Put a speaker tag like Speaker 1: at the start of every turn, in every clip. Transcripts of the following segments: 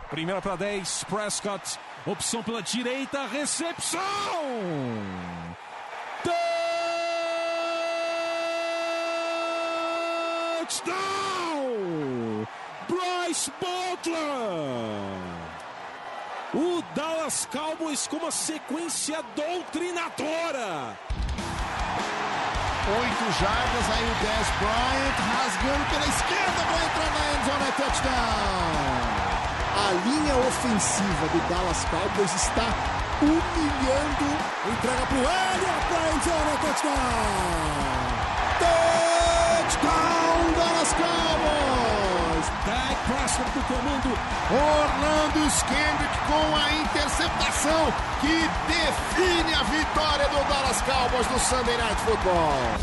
Speaker 1: Primeira para 10, Prescott, opção pela direita, recepção! Touchdown! Bryce Butler! O Dallas Cowboys com uma sequência doutrinadora.
Speaker 2: 8 jardas, aí o Dez Bryant rasgando pela esquerda para entrar na endzone, é touchdown! A linha ofensiva do Dallas Cowboys está humilhando. Entrega para o Elliott para endzone, é touchdown! Touchdown, Dallas Cowboys!
Speaker 1: Dak Prescott do comando.
Speaker 2: Orlando Kendrick com a interceptação que define a vitória do Dallas Cowboys no Sunday Night Football.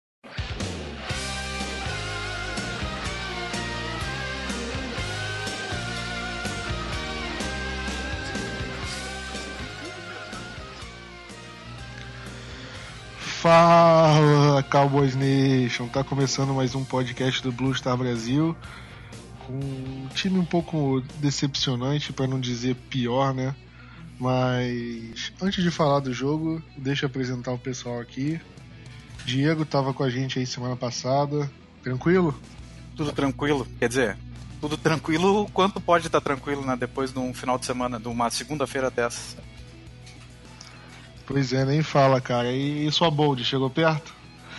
Speaker 3: Fala, Cowboys Nation! Tá começando mais um podcast do Blue Star Brasil, com um time um pouco decepcionante, para não dizer pior, né? Mas antes de falar do jogo, deixa eu apresentar o pessoal aqui. Diego tava com a gente aí semana passada. Tranquilo?
Speaker 4: Tudo tranquilo, quer dizer, tudo tranquilo quanto pode estar tranquilo, né? Depois de um final de semana, de uma segunda-feira dessas.
Speaker 3: Pois é, nem fala, cara. E sua Bold, chegou perto?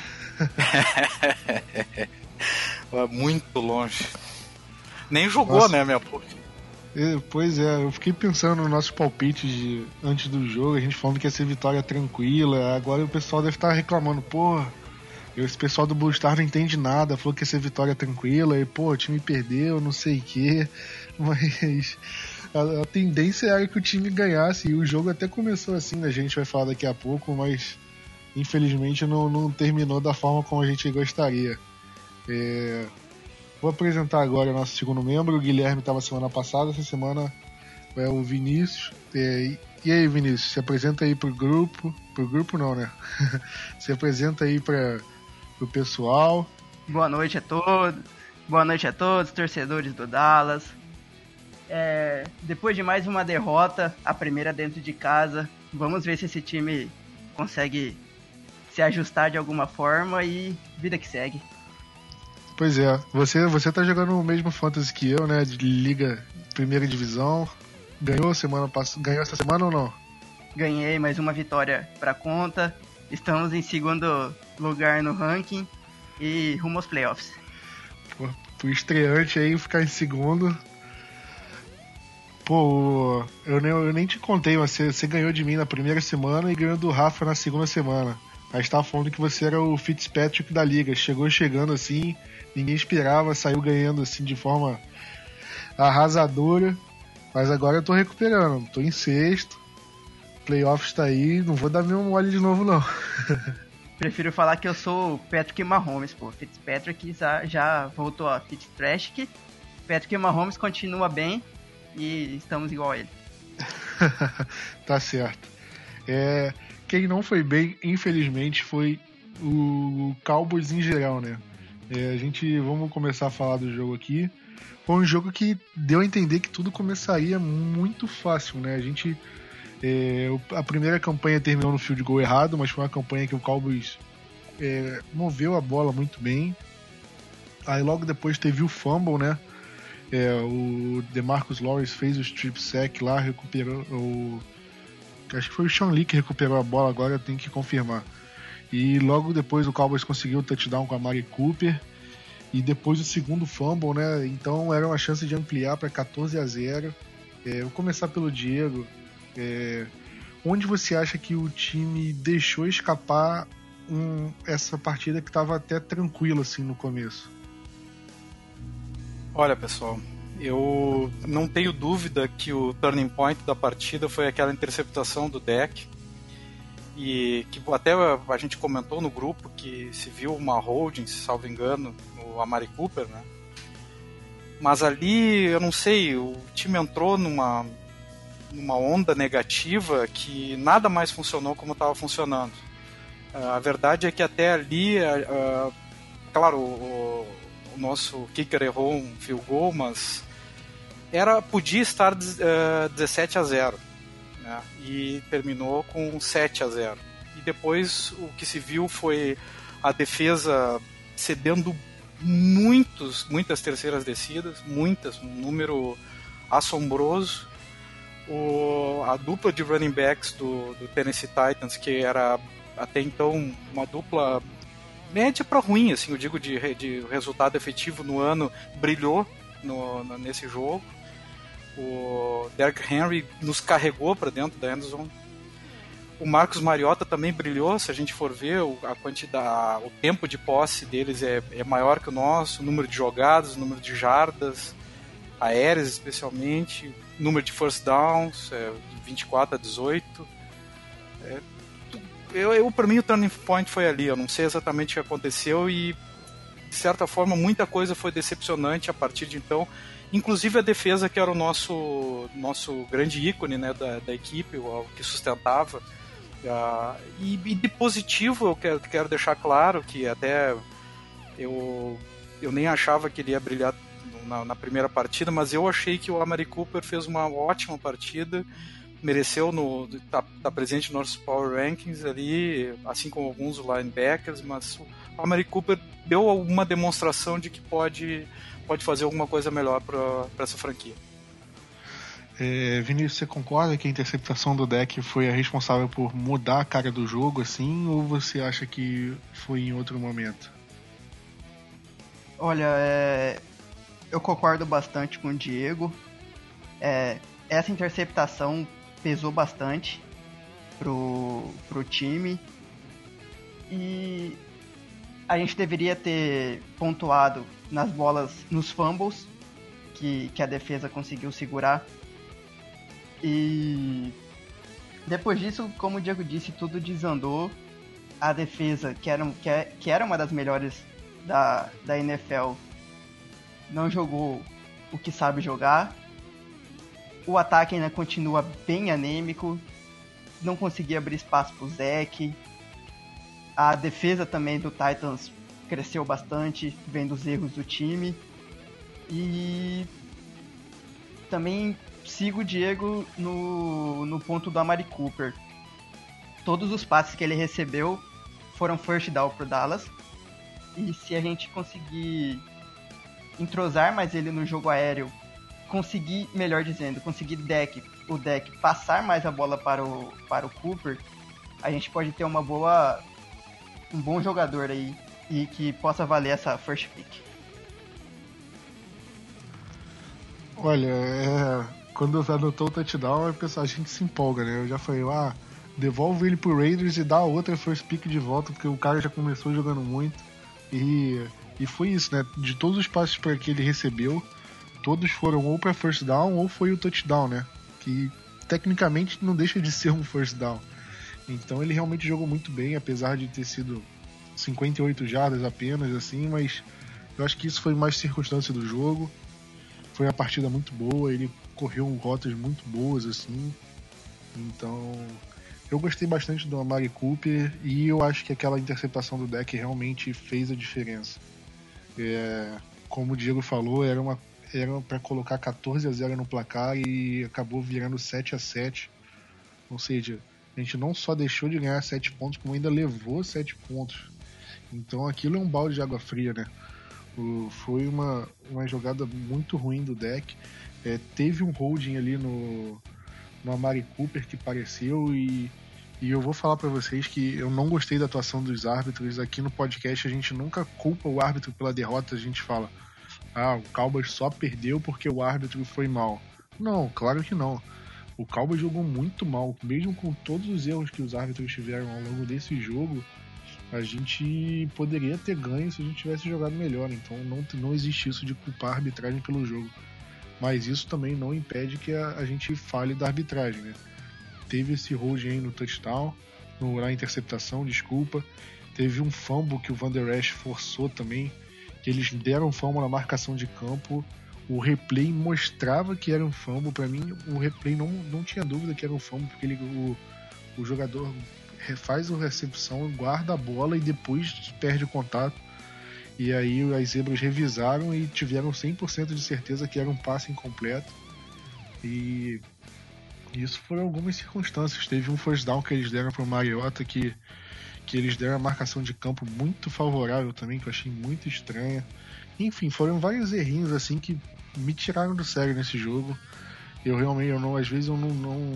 Speaker 4: Muito longe. Nem jogou, nossa, né, minha porra?
Speaker 3: Pois é, eu fiquei pensando nos nossos palpites antes do jogo, a gente falando que ia ser vitória tranquila. Agora o pessoal deve estar reclamando, pô, esse pessoal do Blue Star não entende nada, falou que ia ser vitória tranquila, e pô, o time perdeu, não sei o quê. Mas a tendência era que o time ganhasse, e o jogo até começou assim, né? A gente vai falar daqui a pouco, mas infelizmente não terminou da forma como a gente gostaria. Vou apresentar agora o nosso segundo membro. O Guilherme estava semana passada, essa semana é o Vinícius. E aí, Vinícius, se apresenta aí pro grupo não, né? Se apresenta aí pro pessoal.
Speaker 5: Boa noite a todos, torcedores do Dallas. Depois de mais uma derrota, a primeira dentro de casa, vamos ver se esse time consegue se ajustar de alguma forma e vida que segue.
Speaker 3: Pois é, você tá jogando o mesmo fantasy que eu, né, de Liga Primeira Divisão. Ganhou essa semana ou não?
Speaker 5: Ganhei, mais uma vitória pra conta. Estamos em segundo lugar no ranking e rumo aos playoffs.
Speaker 3: Pô, pro estreante aí ficar em segundo. Pô, eu nem te contei, mas você ganhou de mim na primeira semana e ganhou do Rafa na segunda semana. A gente tava falando que você era o Fitzpatrick da liga, chegando assim, ninguém esperava, saiu ganhando assim de forma arrasadora, mas agora eu tô recuperando, tô em sexto, playoffs tá aí, não vou dar meu mole de novo não.
Speaker 5: Prefiro falar que eu sou o Patrick Mahomes, pô, Fitzpatrick já voltou a Fitzpatrick, Patrick Mahomes continua bem e estamos igual a ele.
Speaker 3: Tá certo. Quem não foi bem, infelizmente, foi o Cowboys em geral, né? Vamos começar a falar do jogo aqui. Foi um jogo que deu a entender que tudo começaria muito fácil, né? A primeira campanha terminou no field goal errado, mas foi uma campanha que o Cowboys moveu a bola muito bem. Aí logo depois teve o fumble, né? O DeMarcus Lawrence fez o strip sack lá, recuperou acho que foi o Sean Lee que recuperou a bola, agora eu tenho que confirmar. E logo depois o Cowboys conseguiu o touchdown com a Amari Cooper. E depois o segundo fumble, né? Então era uma chance de ampliar para 14-0. Vou começar pelo Diego. Onde você acha que o time deixou escapar essa partida que estava até tranquila assim no começo?
Speaker 4: Olha, pessoal, eu não tenho dúvida que o turning point da partida foi aquela interceptação do Dak, e que até a gente comentou no grupo que se viu uma holding, se salvo engano, no Amari Cooper, né? Mas ali, eu não sei, o time entrou numa onda negativa que nada mais funcionou como estava funcionando. A verdade é que até ali, claro, o nosso kicker errou um field goal, mas podia estar 17-0, né? E terminou com 7-0. E depois o que se viu foi a defesa cedendo muitas terceiras descidas, um número assombroso. A dupla de running backs do Tennessee Titans, que era até então uma dupla média para ruim, assim, eu digo de resultado efetivo no ano, brilhou nesse jogo. O Derrick Henry nos carregou para dentro da endzone. O Marcus Mariota também brilhou, se a gente for ver o tempo de posse deles é maior que o nosso, o número de jogadas, o número de jardas aéreas especialmente, número de first downs, 24-18. Para mim o turning point foi ali, eu não sei exatamente o que aconteceu e de certa forma muita coisa foi decepcionante a partir de então, inclusive a defesa, que era o nosso grande ícone, né, da equipe, o que sustentava. E de positivo eu quero deixar claro que até eu nem achava que ele ia brilhar na primeira partida, mas eu achei que o Amari Cooper fez uma ótima partida, mereceu tá presente nos nossos Power Rankings ali, assim como alguns linebackers, mas o Amari Cooper deu uma demonstração de que pode fazer alguma coisa melhor para essa franquia.
Speaker 3: Vinícius, você concorda que a interceptação do Dak foi a responsável por mudar a cara do jogo, assim, ou você acha que foi em outro momento?
Speaker 5: Olha, eu concordo bastante com o Diego. Essa interceptação pesou bastante pro time e a gente deveria ter pontuado nas bolas, nos fumbles que a defesa conseguiu segurar. E depois disso, como o Diego disse, tudo desandou. A defesa, que era uma das melhores da NFL, não jogou o que sabe jogar. O ataque ainda continua bem anêmico, não conseguia abrir espaço pro Zeke. A defesa também do Titans cresceu bastante, vendo os erros do time. E também sigo o Diego no ponto do Amari Cooper. Todos os passes que ele recebeu foram first down pro Dallas. E se a gente conseguir entrosar mais ele no jogo aéreo, conseguir o deck passar mais a bola para o Cooper, a gente pode ter um bom jogador aí e que possa valer essa first pick.
Speaker 3: Olha, quando anotou o touchdown, a gente se empolga, né? Eu já falei, devolve ele pro Raiders e dá outra first pick de volta, porque o cara já começou jogando muito. E foi isso, né? De todos os passes que ele recebeu, todos foram ou para first down ou foi o touchdown, né? Que tecnicamente não deixa de ser um first down. Então ele realmente jogou muito bem, apesar de ter sido 58 jardas apenas, assim, mas eu acho que isso foi mais circunstância do jogo. Foi uma partida muito boa, ele correu rotas muito boas, assim. Então eu gostei bastante do Amari Cooper e eu acho que aquela interceptação do Dak realmente fez a diferença. Como o Diego falou, era para colocar 14-0 no placar e acabou virando 7-7. Ou seja, a gente não só deixou de ganhar 7 pontos, como ainda levou 7 pontos. Então aquilo é um balde de água fria, né? Foi uma jogada muito ruim do Dak. Teve um holding ali no Amari Cooper que pareceu e eu vou falar pra vocês que eu não gostei da atuação dos árbitros. Aqui no podcast a gente nunca culpa o árbitro pela derrota, a gente fala o Cowboys só perdeu porque o árbitro foi mal. Não, claro que não. O Cowboys jogou muito mal, mesmo com todos os erros que os árbitros tiveram ao longo desse jogo. A gente poderia ter ganho se a gente tivesse jogado melhor, então não existe isso de culpar a arbitragem pelo jogo. Mas isso também não impede que a gente fale da arbitragem, né? Teve esse hold aí no touchdown, na interceptação, desculpa. Teve um fumble que o Van Der Esch forçou também, que eles deram fumble na marcação de campo. O replay mostrava que era um fumble. Para mim, o replay não tinha dúvida que era um fumble, porque o jogador faz a recepção, guarda a bola e depois perde o contato. E aí as zebras revisaram e tiveram 100% de certeza que era um passe incompleto. E isso foram algumas circunstâncias. Teve um first down que eles deram para o Mariota que eles deram a marcação de campo muito favorável também, que eu achei muito estranha. Enfim, foram vários errinhos assim que me tiraram do sério nesse jogo. Às vezes eu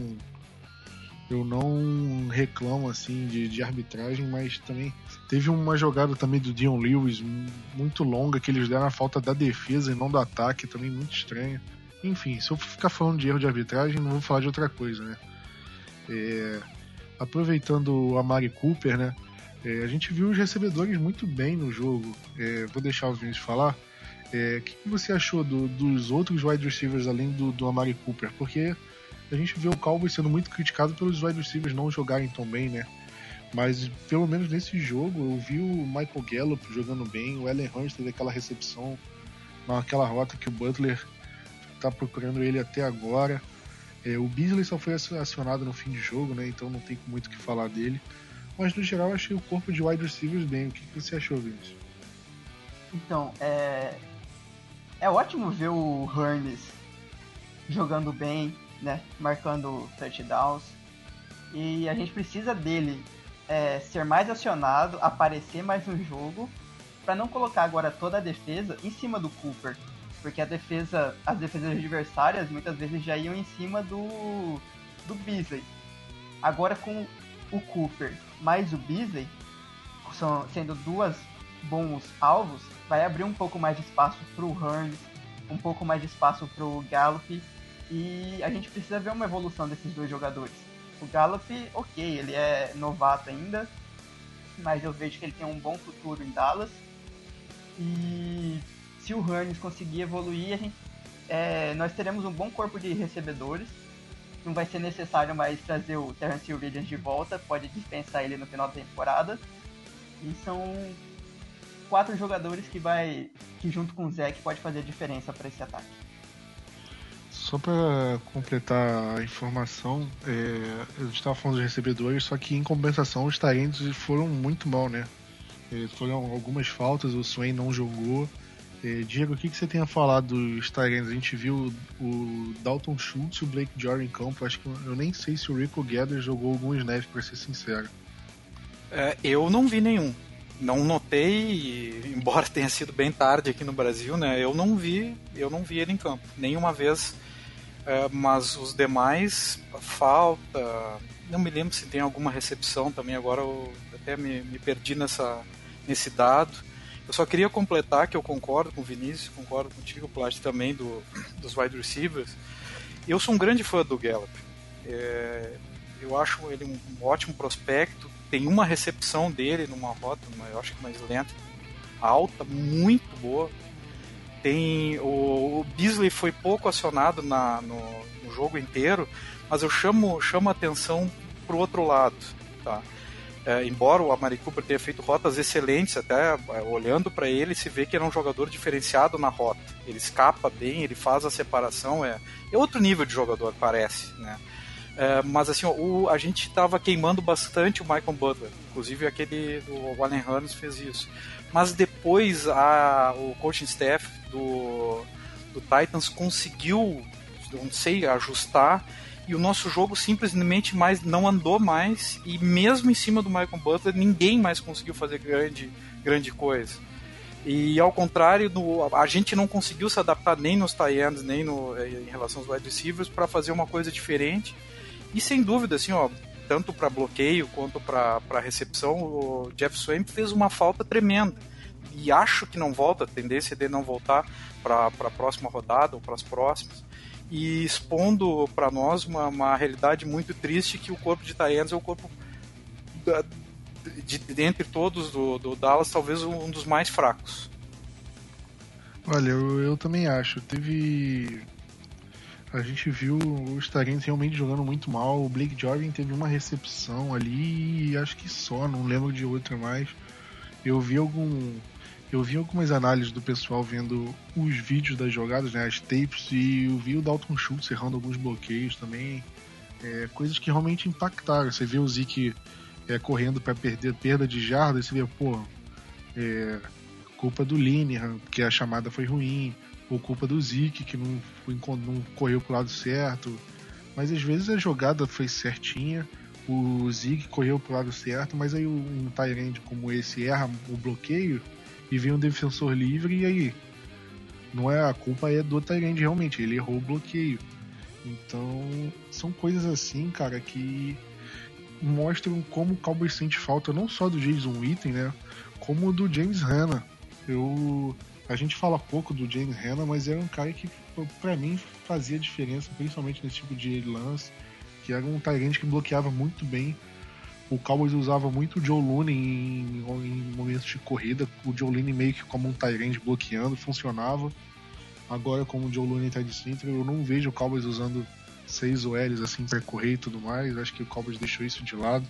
Speaker 3: não reclamo assim de arbitragem, mas também teve uma jogada também do Dion Lewis muito longa que eles deram a falta da defesa e não do ataque, também muito estranha. Enfim, se eu ficar falando de erro de arbitragem, não vou falar de outra coisa, né? Aproveitando o Amari Cooper, né? A gente viu os recebedores muito bem no jogo. Vou deixar o Vinícius falar. O que você achou dos outros wide receivers além do Amari Cooper? Porque a gente vê o Cowboys sendo muito criticado pelos wide receivers não jogarem tão bem, né? Mas pelo menos nesse jogo eu vi o Michael Gallup jogando bem, o Allen Hurns teve aquela recepção naquela rota que o Butler tá procurando ele até agora. O Beasley só foi acionado no fim de jogo, né? Então não tem muito o que falar dele. Mas no geral eu achei o corpo de wide receivers bem. O que você achou, Vinícius?
Speaker 5: Então, é ótimo ver o Hurns jogando bem, né? Marcando touchdowns. E a gente precisa dele ser mais acionado, aparecer mais no jogo, para não colocar agora toda a defesa em cima do Cooper. Porque as defesas adversárias muitas vezes já iam em cima do Beasley. Agora com o Cooper mais o Beasley, sendo duas bons alvos, vai abrir um pouco mais de espaço pro Hurns, um pouco mais de espaço pro Gallup, e a gente precisa ver uma evolução desses dois jogadores. O Gallup, ok, ele é novato ainda, mas eu vejo que ele tem um bom futuro em Dallas, e se o Hurns conseguir evoluir, nós teremos um bom corpo de recebedores. Não vai ser necessário mais trazer o Terrence Williams de volta, pode dispensar ele no final da temporada. E são 4 jogadores que junto com o Zach pode fazer a diferença para esse ataque.
Speaker 3: Só para completar a informação, a gente estava falando dos recebedores, só que em compensação os talentos foram muito mal, né? Foram algumas faltas, o Swain não jogou. Diego, o que você tem a falar dos Tyrants? A gente viu o Dalton Schultz e o Blake Jordan em campo. Acho que eu nem sei se o Rico Gathers jogou algum snap, pra ser sincero.
Speaker 4: Eu não vi nenhum. Não notei, embora tenha sido bem tarde aqui no Brasil, né? Eu não vi ele em campo, nenhuma vez. Mas os demais, falta. Não me lembro se tem alguma recepção também. Agora eu até me perdi nesse dado. Eu só queria completar que eu concordo com o Vinícius, concordo contigo, Plat, também dos wide receivers. Eu sou um grande fã do Gallup. Eu acho ele um ótimo prospecto. Tem uma recepção dele numa rota, eu acho que mais lenta, alta, muito boa. O Beasley foi pouco acionado no jogo inteiro, mas eu chamo a atenção para o outro lado, tá? Embora o Amari Cooper tenha feito rotas excelentes, até olhando para ele se vê que ele é um jogador diferenciado na rota. Ele escapa bem, ele faz a separação, é outro nível de jogador, parece, né? Mas assim, a gente estava queimando bastante o Michael Butler, inclusive o Allen Hurns fez isso. Mas depois o coaching staff do Titans conseguiu, não sei, ajustar, e o nosso jogo simplesmente não andou mais, e mesmo em cima do Michael Butler ninguém mais conseguiu fazer grande coisa. E ao contrário, a gente não conseguiu se adaptar nem nos tight ends, nem em relação aos wide receivers, para fazer uma coisa diferente. E sem dúvida, assim, tanto para bloqueio quanto para recepção, o Jeff Swain fez uma falta tremenda. E acho que não volta, a tendência dele não voltar para a próxima rodada ou para as próximas. E expondo para nós uma realidade muito triste, que o corpo de tight ends é o corpo, dentre todos do Dallas, talvez um dos mais fracos.
Speaker 3: Olha, eu também acho. A gente viu os Tyrants realmente jogando muito mal. O Blake Jordan teve uma recepção ali e acho que só, não lembro de outra mais. Eu vi algumas análises do pessoal vendo os vídeos das jogadas, né, as tapes, e eu vi o Dalton Schultz errando alguns bloqueios também. Coisas que realmente impactaram. Você vê o Zeke correndo para perda de jardas, você vê, culpa do Linehan, porque a chamada foi ruim, ou culpa do Zeke, que não correu pro lado certo. Mas às vezes a jogada foi certinha, o Zeke correu pro lado certo, mas aí um tight end como esse erra o bloqueio e vem um defensor livre, e aí não é a culpa, é do tight end realmente, ele errou o bloqueio. Então são coisas assim, cara, que mostram como o Cowboys sente falta não só do Jason Witten, né, como do James Hanna. A gente fala pouco do James Hanna, mas era um cara que pra mim fazia diferença, principalmente nesse tipo de lance, que era um tight end que bloqueava muito bem. O Cowboys usava muito o Joe Looney em momentos de corrida, o Joe Looney meio que como um tight end bloqueando, funcionava. Agora, como o Joe Looney tá de center, eu não vejo o Cowboys usando 6 OLs assim pra correr e tudo mais. Acho que o Cowboys deixou isso de lado.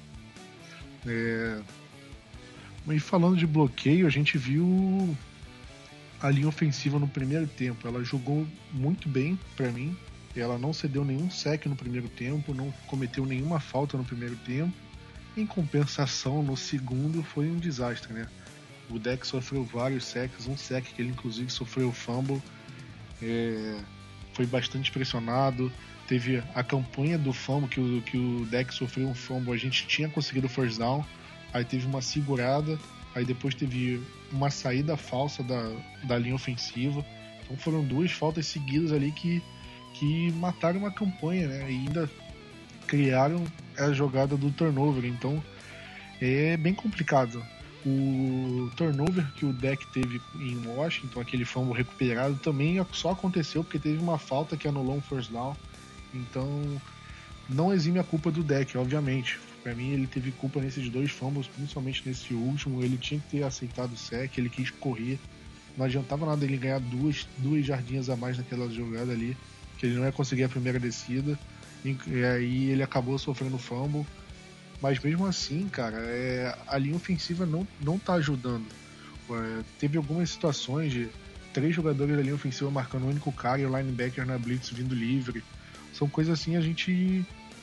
Speaker 3: E falando de bloqueio, a gente viu a linha ofensiva no primeiro tempo. Ela jogou muito bem pra mim. Ela não cedeu nenhum sec no primeiro tempo, não cometeu nenhuma falta no primeiro tempo. Em compensação, no segundo foi um desastre, né? O Dak sofreu vários sacks, um sec que ele inclusive sofreu fumble. Foi bastante pressionado. Teve a campanha do fumble, que o Dak sofreu um fumble, a gente tinha conseguido first down, aí teve uma segurada, aí depois teve uma saída falsa da linha ofensiva. Então foram 2 faltas seguidas ali que mataram uma campanha, né? E ainda criaram a jogada do turnover. Então é bem complicado. O turnover que o Dak teve em Washington, aquele fumble recuperado, também só aconteceu porque teve uma falta que anulou um first down. Então não exime a culpa do Dak, obviamente. Pra mim ele teve culpa nesses 2 fumbles, principalmente nesse último. Ele tinha que ter aceitado o sec, ele quis correr. Não adiantava nada ele ganhar 2 jardinhas a mais naquela jogada ali, que ele não ia conseguir a primeira descida. E aí ele acabou sofrendo fumble. Mas mesmo assim, cara, a linha ofensiva não tá ajudando. Teve algumas situações de 3 jogadores da linha ofensiva marcando um único cara e o linebacker na blitz vindo livre. São coisas assim, a gente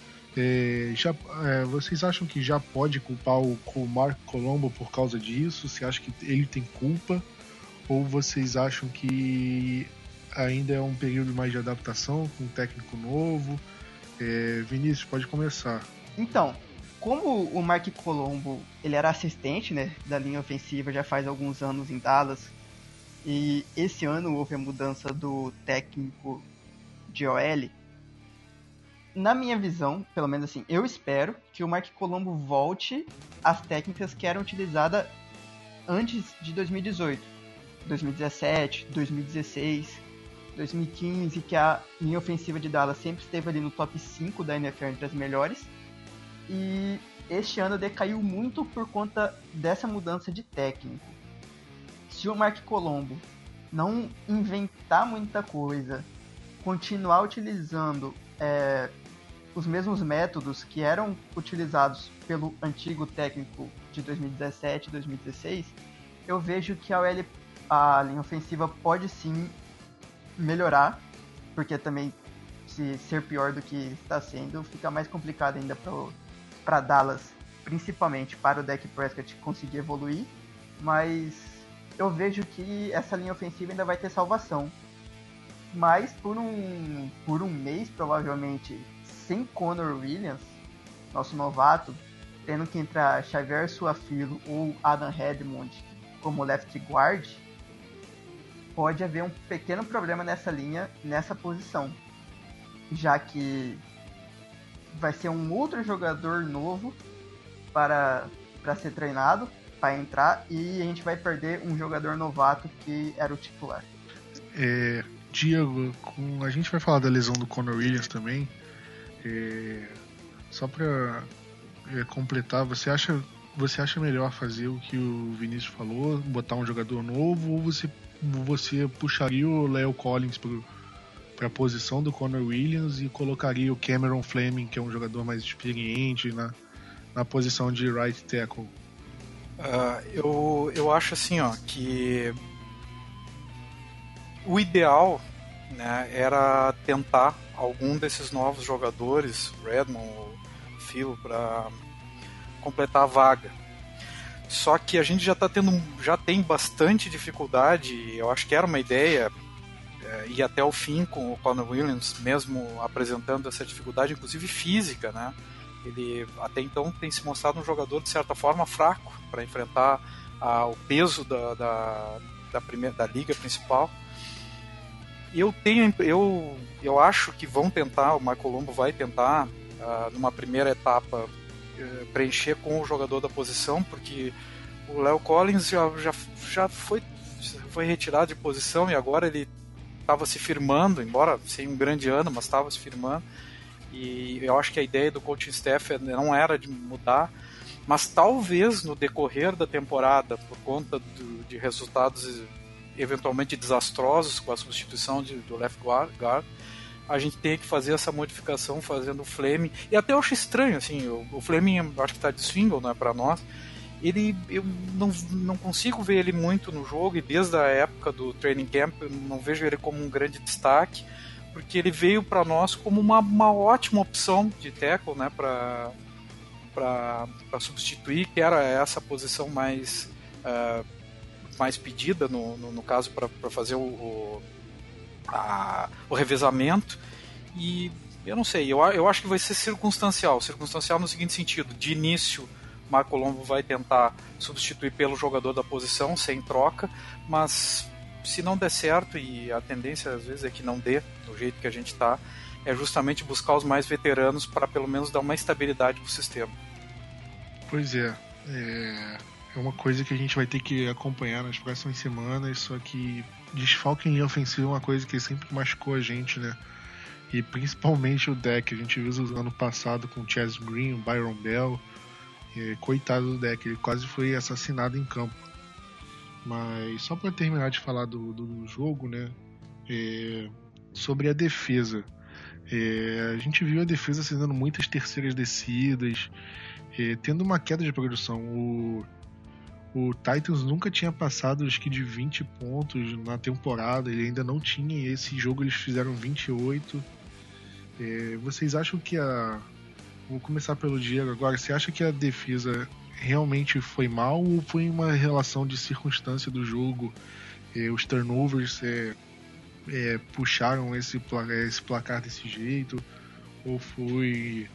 Speaker 3: vocês acham que já pode culpar o Mark Colombo por causa disso? Você acha que ele tem culpa? Ou vocês acham que ainda é um período mais de adaptação com um técnico novo? Vinícius, pode começar.
Speaker 5: Então, como o Mark Colombo ele era assistente, né, da linha ofensiva já faz alguns anos em Dallas, e esse ano houve a mudança do técnico de OL, na minha visão, pelo menos assim, eu espero que o Mark Colombo volte às técnicas que eram utilizadas antes de 2018, 2017, 2016, 2015, que a linha ofensiva de Dallas sempre esteve ali no top 5 da NFL entre as melhores. E este ano decaiu muito por conta dessa mudança de técnico. Se o Mark Colombo não inventar muita coisa, continuar utilizando os mesmos métodos que eram utilizados pelo antigo técnico de 2017 e 2016, eu vejo que a linha ofensiva pode sim melhorar, porque também se ser pior do que está sendo, fica mais complicado ainda para Dallas, principalmente para o Dak Prescott conseguir evoluir, mas eu vejo que essa linha ofensiva ainda vai ter salvação. Mas por um mês, provavelmente, sem Connor Williams, nosso novato, tendo que entrar Xavier Su'a-Filo ou Adam Redmond como left guard, pode haver um pequeno problema nessa linha, nessa posição, já que vai ser um outro jogador novo para ser treinado, para entrar, e a gente vai perder um jogador novato que era o titular.
Speaker 3: Diego, a gente vai falar da lesão do Connor Williams também. Só para completar, você acha melhor fazer o que o Vinícius falou, botar um jogador novo, ou você puxaria o La'el Collins para a posição do Connor Williams e colocaria o Cameron Fleming, que é um jogador mais experiente, na posição de right tackle?
Speaker 4: Eu acho assim, que o ideal, né, era tentar algum desses novos jogadores, Redmond ou Phil, para completar a vaga. Só que a gente já tem bastante dificuldade. Eu acho que era uma ideia ir até o fim com o Connor Williams, mesmo apresentando essa dificuldade, inclusive física, né? Ele até então tem se mostrado um jogador de certa forma fraco para enfrentar o peso da liga principal. Eu acho que vão tentar, o Michael Colombo vai tentar numa primeira etapa preencher com o jogador da posição, porque o La'el Collins já foi retirado de posição e agora ele estava se firmando, embora sem um grande ano, mas estava se firmando, e eu acho que a ideia do coaching staff não era de mudar, mas talvez no decorrer da temporada, por conta de resultados eventualmente desastrosos com a substituição do left guard, a gente tem que fazer essa modificação fazendo o Fleming, e até eu acho estranho, assim, o Fleming acho que está de single, não é para nós, eu não consigo ver ele muito no jogo, e desde a época do training camp eu não vejo ele como um grande destaque, porque ele veio para nós como uma ótima opção de tackle, né, para substituir, que era essa posição mais pedida, no caso, para fazer o revezamento. E eu não sei, eu acho que vai ser circunstancial no seguinte sentido: de início Marco Colombo vai tentar substituir pelo jogador da posição sem troca, mas se não der certo, e a tendência às vezes é que não dê do jeito que a gente está, é justamente buscar os mais veteranos para pelo menos dar uma estabilidade para o sistema.
Speaker 3: Pois é uma coisa que a gente vai ter que acompanhar nas próximas semanas, só que desfalque em linha ofensiva é uma coisa que sempre machucou a gente, né? E principalmente o deck, a gente viu no ano passado com o Chaz Green, o Byron Bell, coitado do deck, ele quase foi assassinado em campo. Mas só para terminar de falar do jogo, né? Sobre a defesa, a gente viu a defesa cedendo muitas terceiras descidas, tendo uma queda de produção. O Titans nunca tinha passado, acho que, de 20 pontos na temporada, ele ainda não tinha, e esse jogo eles fizeram 28. Vocês acham que Vou começar pelo Diego agora. Você acha que a defesa realmente foi mal, ou foi uma relação de circunstância do jogo? Os turnovers puxaram esse placar desse jeito? Ou foi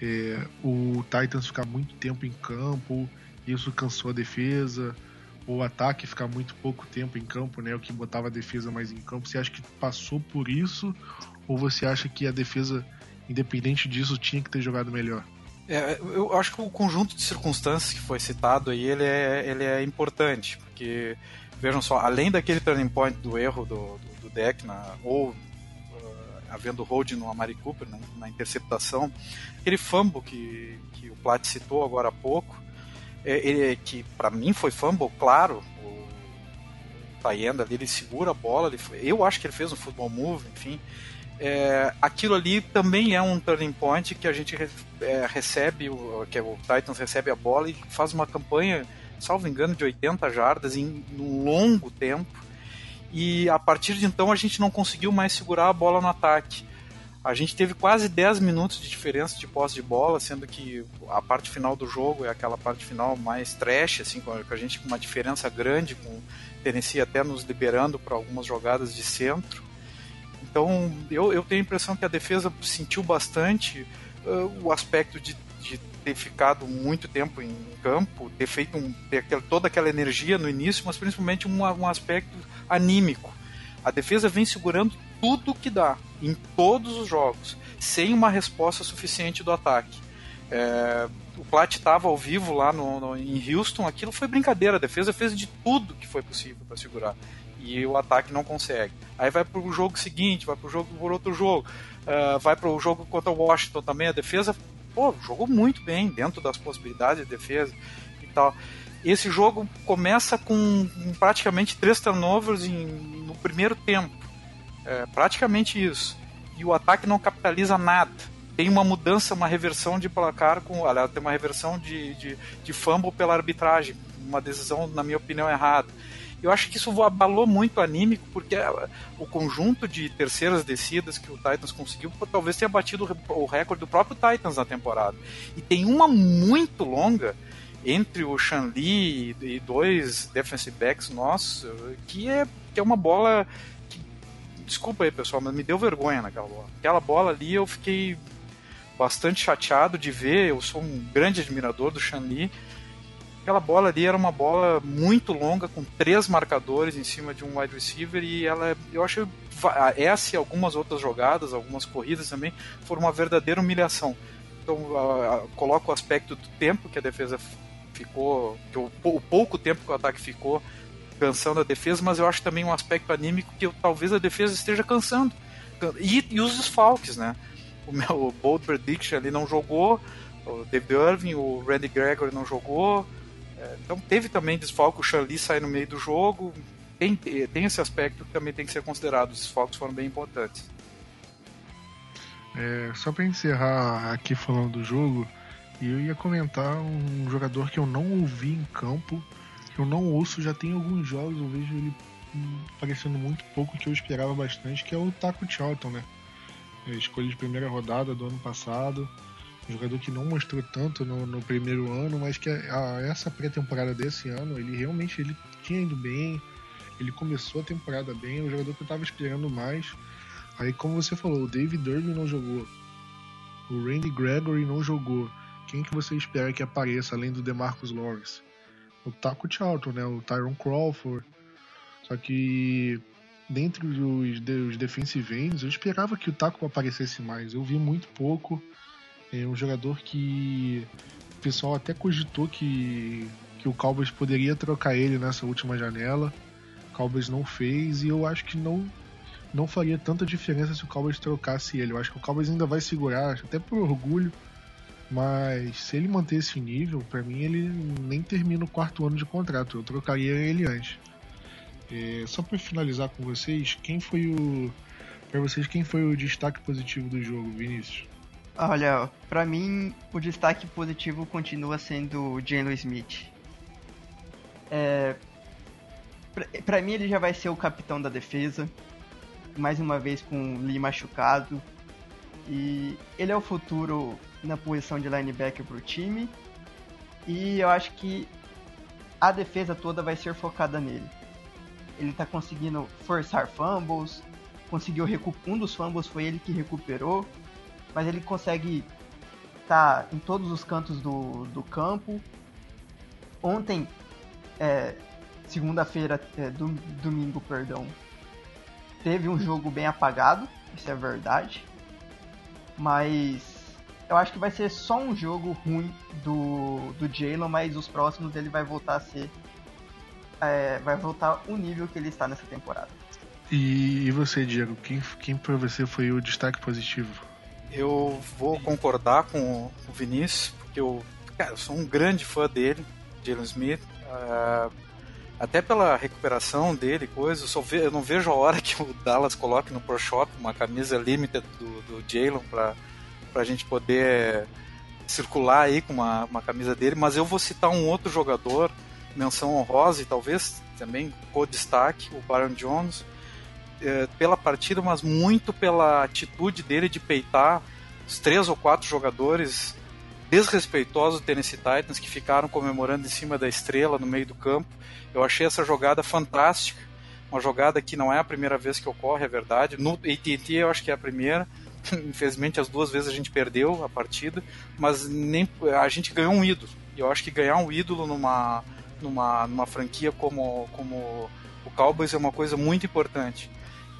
Speaker 3: o Titans ficar muito tempo em campo, isso cansou a defesa? Ou o ataque ficar muito pouco tempo em campo, né, o que botava a defesa mais em campo? Você acha que passou por isso? Ou você acha que a defesa, independente disso, tinha que ter jogado melhor?
Speaker 4: Eu acho que o conjunto de circunstâncias que foi citado aí, ele é importante, porque, vejam só, além daquele turning point do erro do deck, ou havendo hold no Amari Cooper, na interceptação, aquele fumble que o Platt citou agora há pouco, que para mim foi fumble, claro, o Tayenda ali, ele segura a bola, eu acho que ele fez um football move, enfim. Aquilo ali também é um turning point que a gente recebe, que o Titans recebe a bola e faz uma campanha, salvo engano, de 80 jardas em um longo tempo, e a partir de então a gente não conseguiu mais segurar a bola no ataque. A gente teve quase 10 minutos de diferença de posse de bola, sendo que a parte final do jogo é aquela parte final mais trash, assim, com a gente com uma diferença grande, com o Tennessee até nos liberando para algumas jogadas de centro. Então eu tenho a impressão que a defesa sentiu bastante o aspecto de ter ficado muito tempo em campo, ter toda aquela energia no início, mas principalmente um aspecto anímico. A defesa vem segurando tudo que dá, em todos os jogos, sem uma resposta suficiente do ataque. O Platt estava ao vivo lá em Houston, aquilo foi brincadeira, a defesa fez de tudo que foi possível para segurar, e o ataque não consegue. Aí vai para o jogo seguinte, vai para o jogo por outro jogo, vai para o jogo contra o Washington também, a defesa jogou muito bem dentro das possibilidades de defesa e tal. Esse jogo começa com praticamente 3 turnovers no primeiro tempo, praticamente isso, e o ataque não capitaliza nada. Tem uma mudança, uma reversão de placar, tem uma reversão de fumble pela arbitragem, uma decisão, na minha opinião, errada. Eu acho que isso abalou muito o anímico, porque o conjunto de terceiras descidas que o Titans conseguiu talvez tenha batido o recorde do próprio Titans na temporada. E tem uma muito longa entre o Shanli e 2 defensive backs nossos, que é uma bola que, desculpa aí pessoal, mas me deu vergonha naquela bola. Aquela bola ali eu fiquei bastante chateado de ver, eu sou um grande admirador do Shanli. Aquela bola ali era uma bola muito longa, com 3 marcadores em cima de um wide receiver, e eu acho essa e algumas outras jogadas, algumas corridas também, foram uma verdadeira humilhação. Então, coloco o aspecto do tempo que a defesa ficou, o pouco tempo que o ataque ficou cansando a defesa, mas eu acho também um aspecto anímico que talvez a defesa esteja cansando. E os desfalques, né? O meu bold prediction ali não jogou, o David Irving, o Randy Gregory não jogou, então teve também desfalque, o Shanli sai no meio do jogo, tem esse aspecto que também tem que ser considerado, os desfalques foram bem importantes.
Speaker 3: Só para encerrar aqui falando do jogo, eu ia comentar um jogador que eu não ouvi em campo, que eu não ouço já tem alguns jogos, eu vejo ele aparecendo muito pouco, que eu esperava bastante, que é o Taco Charlton, né? Escolha de primeira rodada do ano passado, um jogador que não mostrou tanto no primeiro ano, mas que essa pré-temporada desse ano, ele realmente tinha ido bem, ele começou a temporada bem, um jogador que eu estava esperando mais. Aí, como você falou, o David Irving não jogou, o Randy Gregory não jogou. Quem que você espera que apareça além do DeMarcus Lawrence? O Taco Charlton, né? O Tyron Crawford. Só que dentre os defensive ends, eu esperava que o Taco aparecesse mais. Eu vi muito pouco. É um jogador que o pessoal até cogitou que o Cowboys poderia trocar ele nessa última janela. O Cowboys não fez, e eu acho que não faria tanta diferença se o Cowboys trocasse ele. Eu acho que o Cowboys ainda vai segurar, até por orgulho, mas se ele manter esse nível, pra mim ele nem termina o 4º ano de contrato, eu trocaria ele antes. Só pra finalizar com vocês, quem foi o destaque positivo do jogo, Vinícius?
Speaker 5: Olha, pra mim o destaque positivo continua sendo o Jalen Smith. Pra mim ele já vai ser o capitão da defesa, mais uma vez com o Lee machucado, e ele é o futuro na posição de linebacker pro time, e eu acho que a defesa toda vai ser focada nele. Ele tá conseguindo forçar fumbles, um dos fumbles foi ele que recuperou, mas ele consegue estar em todos os cantos do campo. Ontem, segunda-feira, domingo, teve um jogo bem apagado, isso é verdade, mas eu acho que vai ser só um jogo ruim do Jalen, mas os próximos ele vai voltar a ser, vai voltar o nível que ele está nessa temporada.
Speaker 3: E você, Diego, quem pra você foi o destaque positivo?
Speaker 4: Eu vou concordar com o Vinícius, porque eu sou um grande fã dele, Jalen Smith, até pela recuperação dele, eu não vejo a hora que o Dallas coloque no Pro Shop uma camisa limited do Jalen pra gente poder circular aí com uma camisa dele, mas eu vou citar um outro jogador, menção honrosa e talvez também co-destaque, o Byron Jones, pela partida, mas muito pela atitude dele de peitar os 3 ou 4 jogadores desrespeitosos do Tennessee Titans que ficaram comemorando em cima da estrela no meio do campo. Eu achei essa jogada fantástica, uma jogada que não é a primeira vez que ocorre, é verdade. No AT&T eu acho que é a primeira, infelizmente as 2 vezes a gente perdeu a partida, mas a gente ganhou um ídolo, e eu acho que ganhar um ídolo numa franquia como o Cowboys é uma coisa muito importante.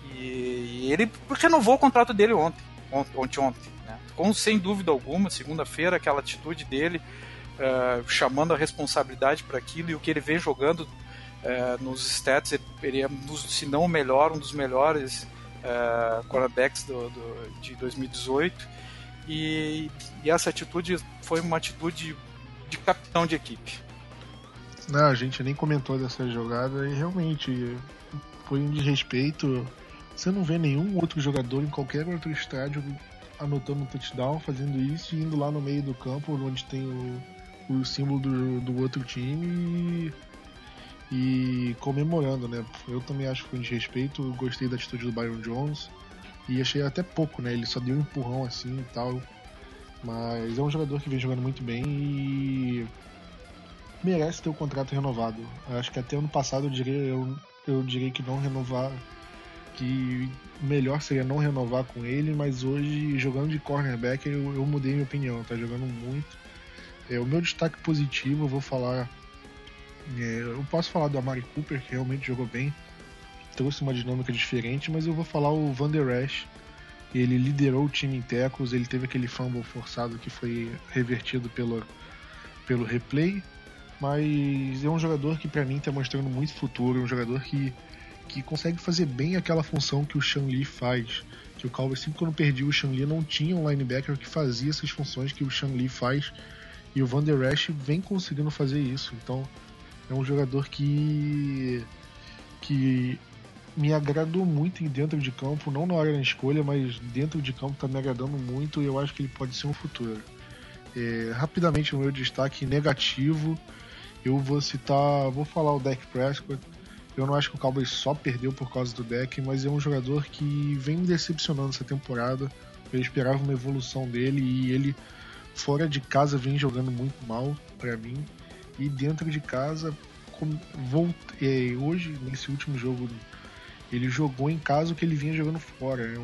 Speaker 4: E ele renovou o contrato dele ontem, né? Sem dúvida alguma, segunda-feira, aquela atitude dele, chamando a responsabilidade para aquilo, e o que ele vem jogando nos stats, ele é, se não o melhor, um dos melhores quarterbacks de 2018, e essa atitude foi uma atitude de capitão de equipe.
Speaker 3: Não, a gente nem comentou dessa jogada, e realmente foi um desrespeito. Você não vê nenhum outro jogador em qualquer outro estádio anotando um touchdown, fazendo isso e indo lá no meio do campo, onde tem o símbolo do outro time e comemorando, né? Eu também acho que foi um desrespeito. Eu gostei da atitude do Byron Jones e achei até pouco, né? Ele só deu um empurrão assim e tal, mas é um jogador que vem jogando muito bem, e merece ter o contrato renovado. Acho que até ano passado eu diria que não renovar, que melhor seria não renovar com ele, mas hoje, jogando de cornerback, eu mudei minha opinião, tá jogando muito. O meu destaque positivo, eu vou falar... eu posso falar do Amari Cooper, que realmente jogou bem, trouxe uma dinâmica diferente, mas eu vou falar o Van Der Esch. Ele liderou o time em tackles, ele teve aquele fumble forçado que foi revertido pelo replay, mas é um jogador que pra mim tá mostrando muito futuro, é um jogador que consegue fazer bem aquela função que o Sean Lee faz, que o Cowboys sempre quando perdia o Sean Lee não tinha um linebacker que fazia essas funções que o Sean Lee faz, e o Van Der Esch vem conseguindo fazer isso. Então é um jogador que me agradou muito dentro de campo, não na hora da escolha, mas dentro de campo tá me agradando muito, e eu acho que ele pode ser um futuro. Rapidamente no meu destaque negativo, eu vou falar o Dak Prescott. Eu não acho que o Cowboys só perdeu por causa do Dak, mas é um jogador que vem me decepcionando essa temporada. Eu esperava uma evolução dele, e ele fora de casa vem jogando muito mal pra mim, e dentro de casa hoje, nesse último jogo, ele jogou em casa o que ele vinha jogando fora. É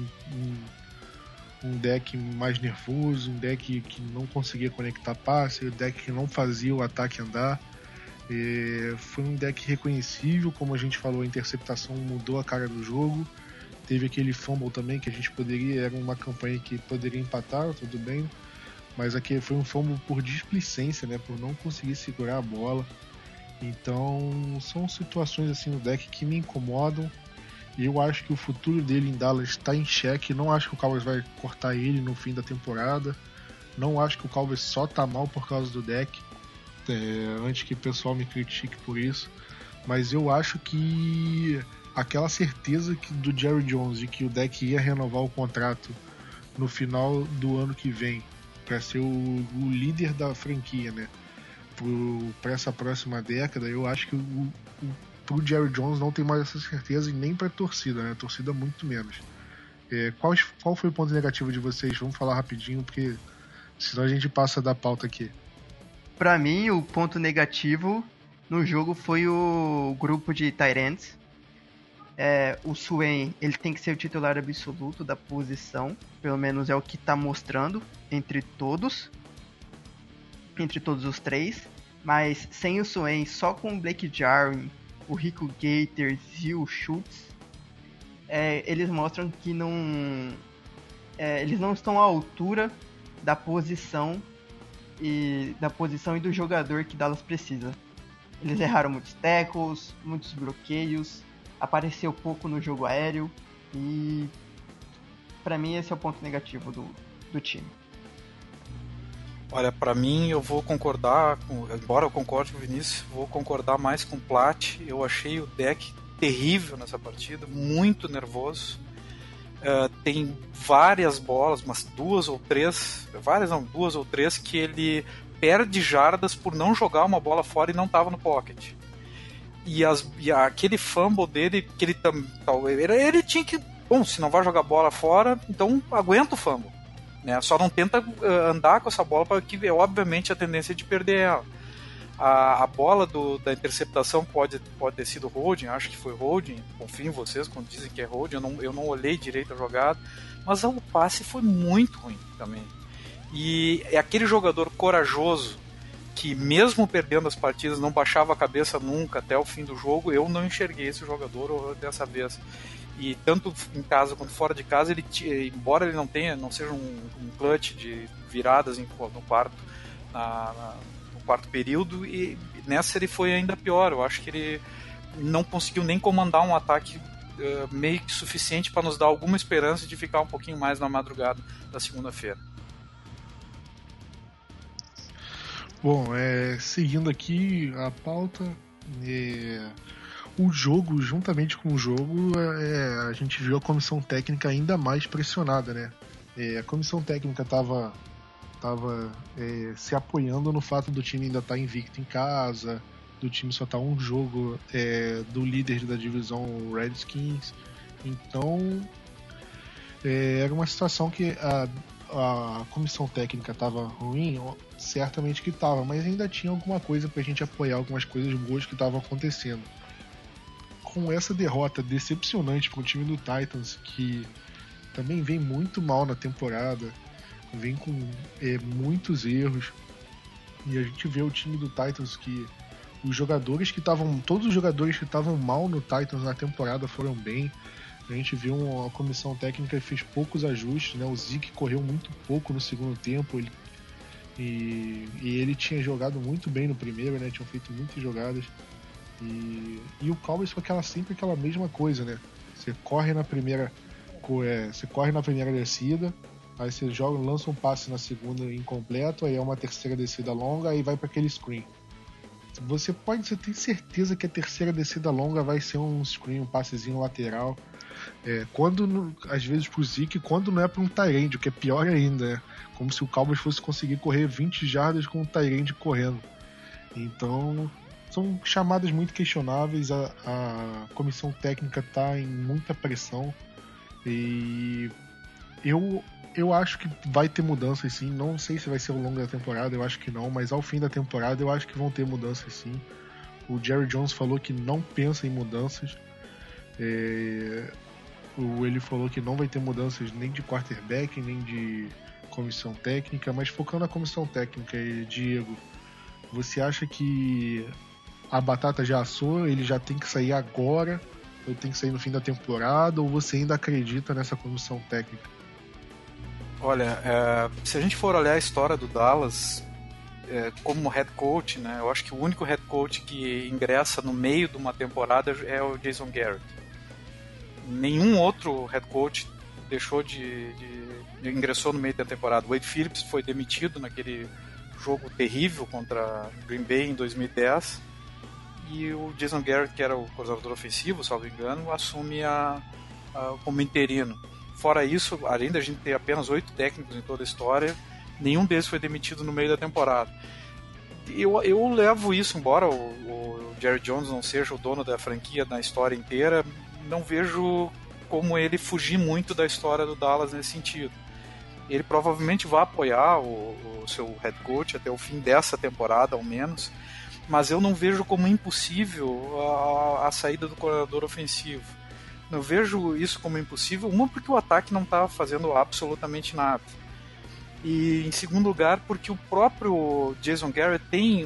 Speaker 3: um deck mais nervoso, um deck que não conseguia conectar passe, um deck que não fazia o ataque andar. Foi um deck reconhecível, como a gente falou, a interceptação mudou a cara do jogo. Teve aquele fumble também que a gente era uma campanha que poderia empatar, tudo bem, mas aqui foi um fumble por displicência, né, por não conseguir segurar a bola. Então são situações assim no deck que me incomodam, e eu acho que o futuro dele em Dallas está em xeque. Não acho que o Cowboys vai cortar ele no fim da temporada, não acho que o Cowboys só tá mal por causa do deck, antes que o pessoal me critique por isso, mas eu acho que aquela certeza do Jerry Jones de que o deck ia renovar o contrato no final do ano que vem para ser o líder da franquia, né, para essa próxima década, eu acho que pro Jerry Jones não tem mais essa certeza, e nem pra torcida, né? A torcida muito menos. Qual foi o ponto negativo de vocês? Vamos falar rapidinho, porque senão a gente passa da pauta aqui.
Speaker 5: Pra mim, o ponto negativo no jogo foi o grupo de tight ends. O Swain, ele tem que ser o titular absoluto da posição, pelo menos é o que tá mostrando entre todos os três, mas sem o Swain, só com o Blake Jarwin, o Rico Gaither e o Schultz, eles mostram que eles não estão à altura da posição e do jogador que Dallas precisa. Eles erraram muitos tackles, muitos bloqueios, apareceu pouco no jogo aéreo, e pra mim esse é o ponto negativo do time.
Speaker 4: Olha, pra mim eu vou concordar, embora eu concorde com o Vinícius, vou concordar mais com o Plat. Eu achei o deck terrível nessa partida, muito nervoso. Tem várias bolas, duas ou três que ele perde jardas por não jogar uma bola fora e não estava no pocket. E aquele fumble dele, que ele tinha que, bom, se não vai jogar bola fora, então aguenta o fumble. Né? Só não tenta andar com essa bola, porque obviamente a tendência é de perder ela. A bola da interceptação pode ter sido holding, acho que foi holding, confio em vocês quando dizem que é holding, eu não olhei direito a jogada, mas o passe foi muito ruim também. E é aquele jogador corajoso que mesmo perdendo as partidas não baixava a cabeça nunca até o fim do jogo. Eu não enxerguei esse jogador dessa vez. E tanto em casa quanto fora de casa, embora ele não seja um clutch de viradas no quarto período, e nessa ele foi ainda pior. Eu acho que ele não conseguiu nem comandar um ataque meio que suficiente para nos dar alguma esperança de ficar um pouquinho mais na madrugada da segunda-feira.
Speaker 3: Bom, seguindo aqui a pauta, o jogo, juntamente com o jogo, a gente viu a comissão técnica ainda mais pressionada, né? A comissão técnica estava se apoiando no fato do time ainda estar invicto em casa, do time só estar um jogo do líder da divisão, o Redskins. Então, era uma situação que a comissão técnica estava ruim, certamente que estava, mas ainda tinha alguma coisa pra gente apoiar algumas coisas boas que estavam acontecendo. Com essa derrota decepcionante para o time do Titans, que também vem muito mal na temporada, vem com muitos erros, e a gente vê o time do Titans que todos os jogadores que estavam mal no Titans na temporada foram bem. A gente viu uma comissão técnica que fez poucos ajustes, né? O Zeke correu muito pouco no segundo tempo, e ele tinha jogado muito bem no primeiro, né? Tinham feito muitas jogadas. E o Cowboys foi sempre aquela mesma coisa, né? Você corre na primeira descida, aí você lança um passe na segunda incompleto, aí é uma terceira descida longa, aí vai para aquele screen. Você tem certeza que a terceira descida longa vai ser um screen, um passezinho lateral. Às vezes pro Zeke, quando não é para um tight end, o que é pior ainda, né? Como se o Cowboys fosse conseguir correr 20 jardas com um tight end correndo. Então, são chamadas muito questionáveis. A comissão técnica está em muita pressão, e eu acho que vai ter mudanças sim. Não sei se vai ser ao longo da temporada, eu acho que não, mas ao fim da temporada eu acho que vão ter mudanças sim. O Jerry Jones falou que não pensa em mudanças. Ele falou que não vai ter mudanças nem de quarterback, nem de comissão técnica, mas focando na comissão técnica, Diego, você acha que a batata já assou, ele já tem que sair agora, ou tem que sair no fim da temporada, ou você ainda acredita nessa comissão técnica?
Speaker 4: Olha, se a gente for olhar a história do Dallas como head coach, né, eu acho que o único head coach que ingressa no meio de uma temporada é o Jason Garrett. Nenhum outro head coach ingressou no meio da temporada. O Wade Phillips foi demitido naquele jogo terrível contra Green Bay em 2010, e o Jason Garrett, que era o coordenador ofensivo, salvo engano, assume como interino. Fora isso, além da gente ter apenas 8 técnicos em toda a história, nenhum deles foi demitido no meio da temporada. Eu levo isso, embora o Jerry Jones não seja o dono da franquia na história inteira, não vejo como ele fugir muito da história do Dallas nesse sentido. Ele provavelmente vai apoiar o seu head coach até o fim dessa temporada, ao menos, mas eu não vejo como impossível a saída do coordenador ofensivo. Eu vejo isso como impossível, porque o ataque não está fazendo absolutamente nada. E, em segundo lugar, porque o próprio Jason Garrett tem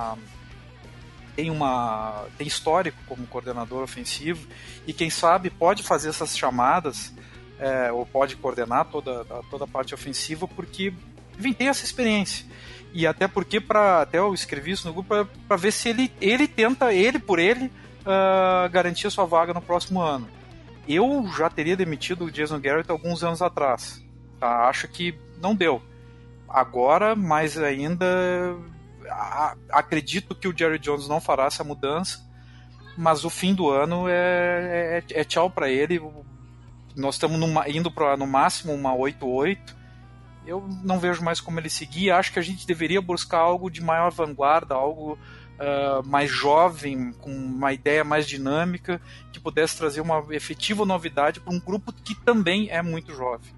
Speaker 4: histórico como coordenador ofensivo, e quem sabe pode fazer essas chamadas, ou pode coordenar toda a parte ofensiva, porque tem essa experiência. E até porque, até eu escrevi isso no grupo, para ver se ele tenta, garantir a sua vaga no próximo ano. Eu já teria demitido o Jason Garrett alguns anos atrás. Tá? Acho que não deu. Agora, mais ainda, acredito que o Jerry Jones não fará essa mudança, mas o fim do ano é tchau para ele. Nós estamos indo para no máximo uma 8-8. Eu não vejo mais como ele seguir. Acho que a gente deveria buscar algo de maior vanguarda, algo mais jovem, com uma ideia mais dinâmica, que pudesse trazer uma efetiva novidade para um grupo que também é muito jovem.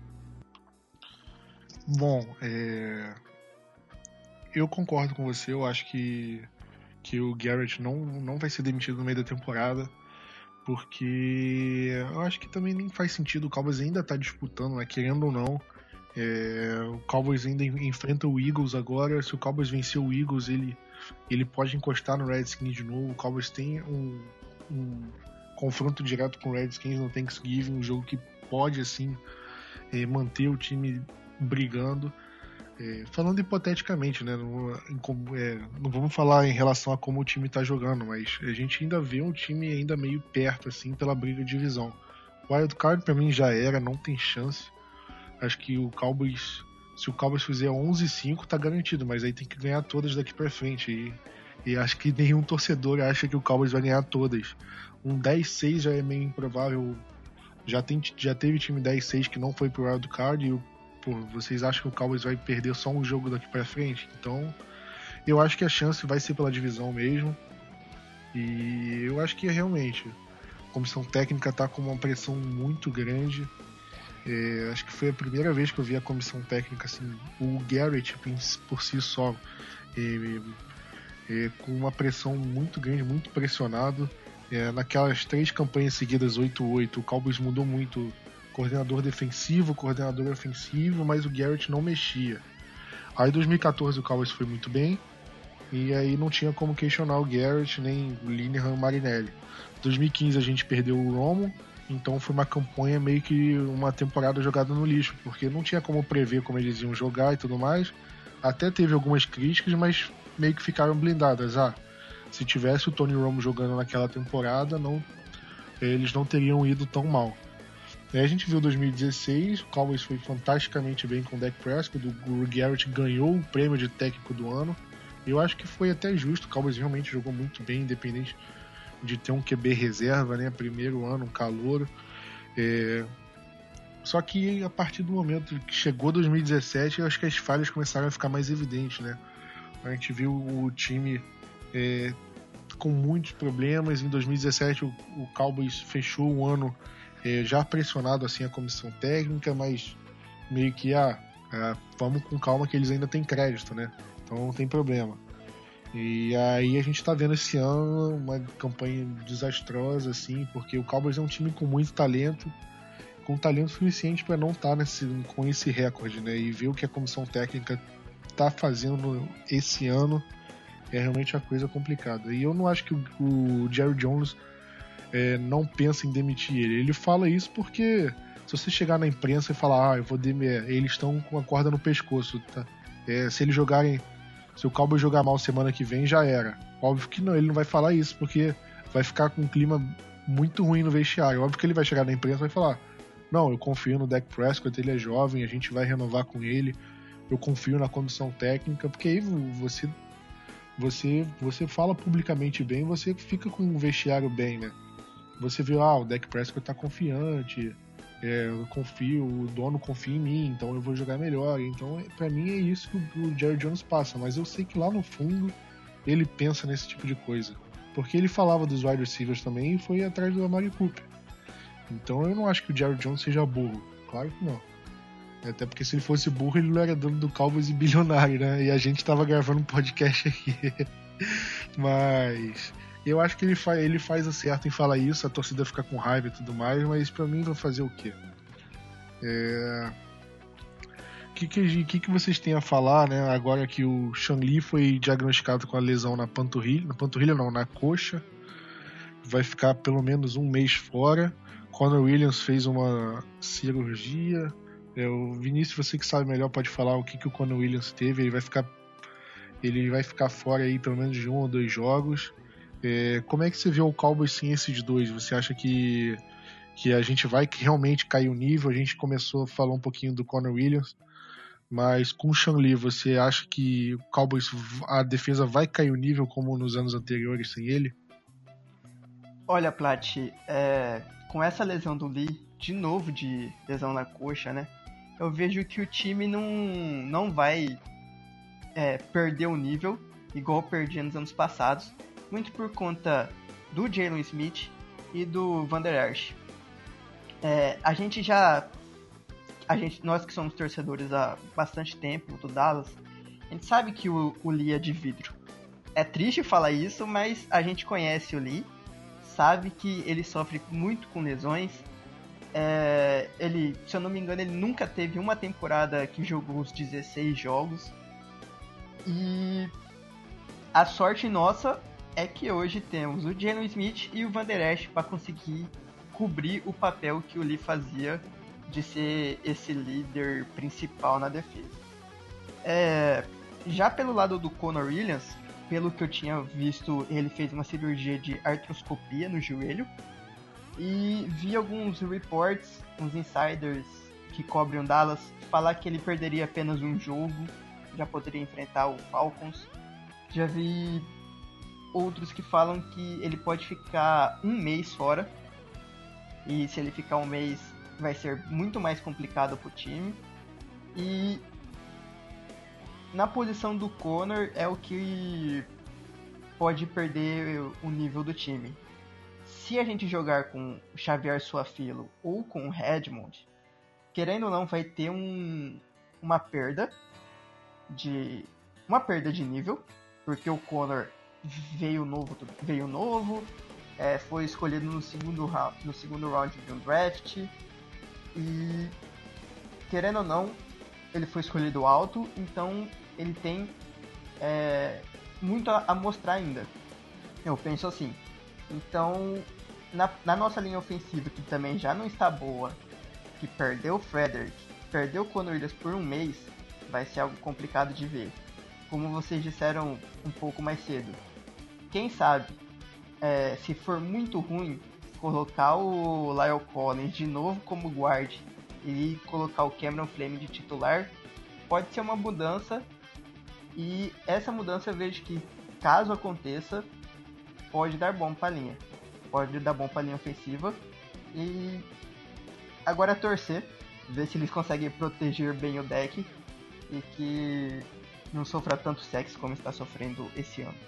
Speaker 3: Bom, eu concordo com você. Eu acho que o Garrett não vai ser demitido no meio da temporada, porque eu acho que também nem faz sentido. O Cowboys ainda está disputando, né, querendo ou não. O Cowboys ainda enfrenta o Eagles agora. Se o Cowboys vencer o Eagles, ele pode encostar no Redskins de novo. O Cowboys tem um confronto direto com o Redskins no Thanksgiving, um jogo que pode assim manter o time brigando. Falando hipoteticamente, né, não vamos falar em relação a como o time está jogando, mas a gente ainda vê um time ainda meio perto assim pela briga de divisão. O Wild Card para mim já era, não tem chance. Acho que se o Cowboys fizer 11-5 tá garantido, mas aí tem que ganhar todas daqui pra frente, e acho que nenhum torcedor acha que o Cowboys vai ganhar todas. Um 10-6 já é meio improvável. Já teve time 10-6 que não foi pro Wild Card, e vocês acham que o Cowboys vai perder só um jogo daqui pra frente? Então eu acho que a chance vai ser pela divisão mesmo, e eu acho que realmente a comissão técnica tá com uma pressão muito grande. Acho que foi a primeira vez que eu vi a comissão técnica, assim, o Garrett por si só, com uma pressão muito grande, muito pressionado. Naquelas 3 campanhas seguidas 8-8, o Cowboys mudou muito coordenador defensivo, coordenador ofensivo, mas o Garrett não mexia. Aí em 2014 o Cowboys foi muito bem, e aí não tinha como questionar o Garrett, nem o Linehan, o Marinelli. Em 2015 a gente perdeu o Romo, então foi uma campanha meio que uma temporada jogada no lixo, porque não tinha como prever como eles iam jogar e tudo mais. Até teve algumas críticas, mas meio que ficaram blindadas. Se tivesse o Tony Romo jogando naquela temporada, eles não teriam ido tão mal. A gente viu 2016, o Cowboys foi fantasticamente bem com o Dak Prescott, o Garrett ganhou o prêmio de técnico do ano. Eu acho que foi até justo, o Cowboys realmente jogou muito bem, independente de ter um QB reserva, né? Primeiro ano, um calouro. Só que a partir do momento que chegou 2017, eu acho que as falhas começaram a ficar mais evidentes, né? A gente viu o time com muitos problemas. Em 2017 o Cowboys fechou o ano já pressionado assim a comissão técnica, mas meio que vamos com calma que eles ainda têm crédito, né? Então não tem problema. E aí a gente tá vendo esse ano uma campanha desastrosa, assim, porque o Cowboys é um time com muito talento, com talento suficiente para não estar com esse recorde, né? E ver o que a comissão técnica tá fazendo esse ano é realmente uma coisa complicada. E eu não acho que o Jerry Jones não pensa em demitir ele. Ele fala isso porque se você chegar na imprensa e falar, eu vou demitir, eles estão com a corda no pescoço, tá? Se o Cowboys jogar mal semana que vem, já era. Óbvio que não, ele não vai falar isso, porque vai ficar com um clima muito ruim no vestiário. Óbvio que ele vai chegar na imprensa e vai falar, não, eu confio no Dak Prescott, ele é jovem, a gente vai renovar com ele, eu confio na comissão técnica, porque aí você fala publicamente bem, você fica com um vestiário bem, né? Você vê, o Dak Prescott tá confiante, eu confio, o dono confia em mim, então eu vou jogar melhor. Então, pra mim é isso que o Jerry Jones passa, mas eu sei que lá no fundo ele pensa nesse tipo de coisa, porque ele falava dos wide receivers também e foi atrás do Amari Cooper. Então eu não acho que o Jerry Jones seja burro, claro que não. Até porque se ele fosse burro, ele não era dono do Cowboys e bilionário, né? E a gente tava gravando um podcast aqui. Mas eu acho que ele faz o certo em falar isso, a torcida fica com raiva e tudo mais, mas pra mim vai fazer o quê? O que vocês têm a falar, né? Agora que o Sean Lee foi diagnosticado com a lesão na panturrilha não, na coxa, vai ficar pelo menos um mês fora. Conor Williams fez uma cirurgia. O Vinícius, você que sabe melhor, pode falar o que o Conor Williams teve. Ele vai ficar fora aí pelo menos de 1 ou 2 jogos. Como é que você vê o Cowboys sem esses dois? Você acha que a gente vai realmente cair o nível? A gente começou a falar um pouquinho do Conor Williams, mas com o Sean Lee, você acha que o Cowboys, a defesa vai cair o nível como nos anos anteriores sem ele?
Speaker 5: Olha, Plat, com essa lesão do Lee, de novo de lesão na coxa, né? Eu vejo que o time não vai perder o nível igual perdia nos anos passados, muito por conta do Jalen Smith e do Van Der Esch. Nós que somos torcedores há bastante tempo do Dallas, a gente sabe que o Lee é de vidro. É triste falar isso, mas a gente conhece o Lee, sabe que ele sofre muito com lesões. Se eu não me engano, ele nunca teve uma temporada que jogou os 16 jogos. E a sorte nossa é que hoje temos o Jalen Smith e o Van Der Esch para conseguir cobrir o papel que o Lee fazia de ser esse líder principal na defesa. Já pelo lado do Conor Williams, pelo que eu tinha visto, ele fez uma cirurgia de artroscopia no joelho. E vi alguns reports, uns insiders que cobrem o Dallas, falar que ele perderia apenas um jogo, já poderia enfrentar o Falcons. Já vi outros que falam que ele pode ficar um mês fora. E se ele ficar um mês, vai ser muito mais complicado pro time. E na posição do Conor é o que pode perder o nível do time. Se a gente jogar com o Xavier Su'a-Filo ou com o Redmond, querendo ou não, vai ter uma perda de nível, porque o Connor veio novo, foi escolhido no segundo round de um draft, e querendo ou não, ele foi escolhido alto, então ele tem muito a mostrar ainda. Eu penso assim. Então, na nossa linha ofensiva, que também já não está boa, que perdeu o Frederick, perdeu o Connor Williams por um mês, vai ser algo complicado de ver. Como vocês disseram um pouco mais cedo, quem sabe, se for muito ruim, colocar o Lyle Collins de novo como guard e colocar o Cameron Fleming de titular, pode ser uma mudança, e essa mudança eu vejo que, caso aconteça, pode dar bom pra linha. Pode dar bom pra linha ofensiva. E agora é torcer, ver se eles conseguem proteger bem o deck e que não sofra tanto sexo como está sofrendo esse ano.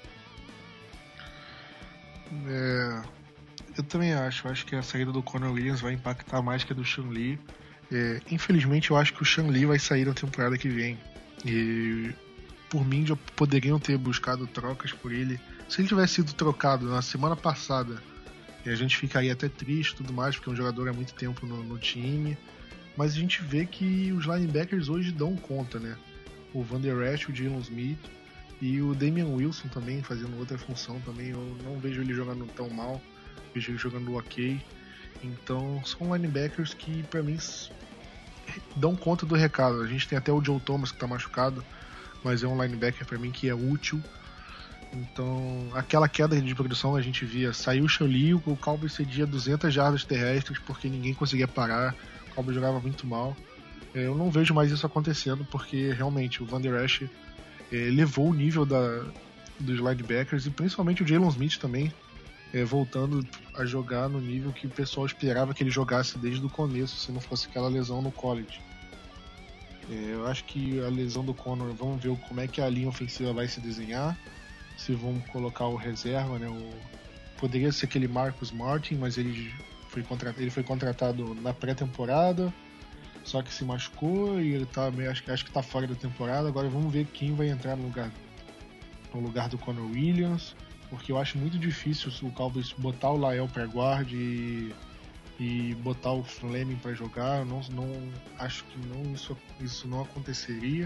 Speaker 3: Eu também acho que a saída do Connor Williams vai impactar mais que a do Sean Lee. Infelizmente eu acho que o Sean Lee vai sair na temporada que vem. E por mim já poderiam ter buscado trocas por ele. Se ele tivesse sido trocado na semana passada, a gente ficaria até triste e tudo mais, porque é um jogador há muito tempo no time. Mas a gente vê que os linebackers hoje dão conta, né? O Van Der Esch, o Jalen Smith e o Damian Wilson também fazendo outra função também. Eu não vejo ele jogando tão mal, vejo ele jogando ok. Então são linebackers que pra mim dão conta do recado. A gente tem até o Joe Thomas que tá machucado, mas é um linebacker pra mim que é útil. Então, aquela queda de produção a gente via, saiu o Shalee, o Cowboys cedia 200 jardas terrestres porque ninguém conseguia parar, o Cowboys jogava muito mal. Eu não vejo mais isso acontecendo, porque realmente o Van Der Esch levou o nível dos linebackers, e principalmente o Jalen Smith também, voltando a jogar no nível que o pessoal esperava que ele jogasse desde o começo, se não fosse aquela lesão no college. Eu acho que a lesão do Connor, vamos ver como é que a linha ofensiva vai se desenhar, se vão colocar o reserva, né? Poderia ser aquele Marcus Martin, mas ele foi contratado na pré-temporada, só que se machucou e ele tá meio, acho que tá fora da temporada. Agora vamos ver quem vai entrar no lugar do Connor Williams, porque eu acho muito difícil o Cowboys botar o Lael para guard e botar o Fleming para jogar. Eu não acho que isso não aconteceria.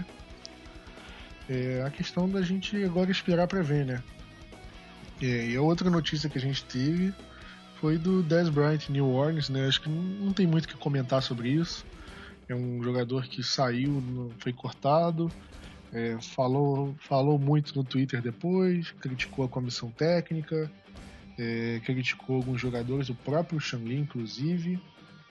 Speaker 3: A questão da gente agora esperar para ver, né? E a outra notícia que a gente teve foi do Dez Bryant New Orleans, né? Acho que não tem muito o que comentar sobre isso. É um jogador que saiu, foi cortado, falou muito no Twitter depois, criticou a comissão técnica, criticou alguns jogadores, o próprio Sean Lee, inclusive.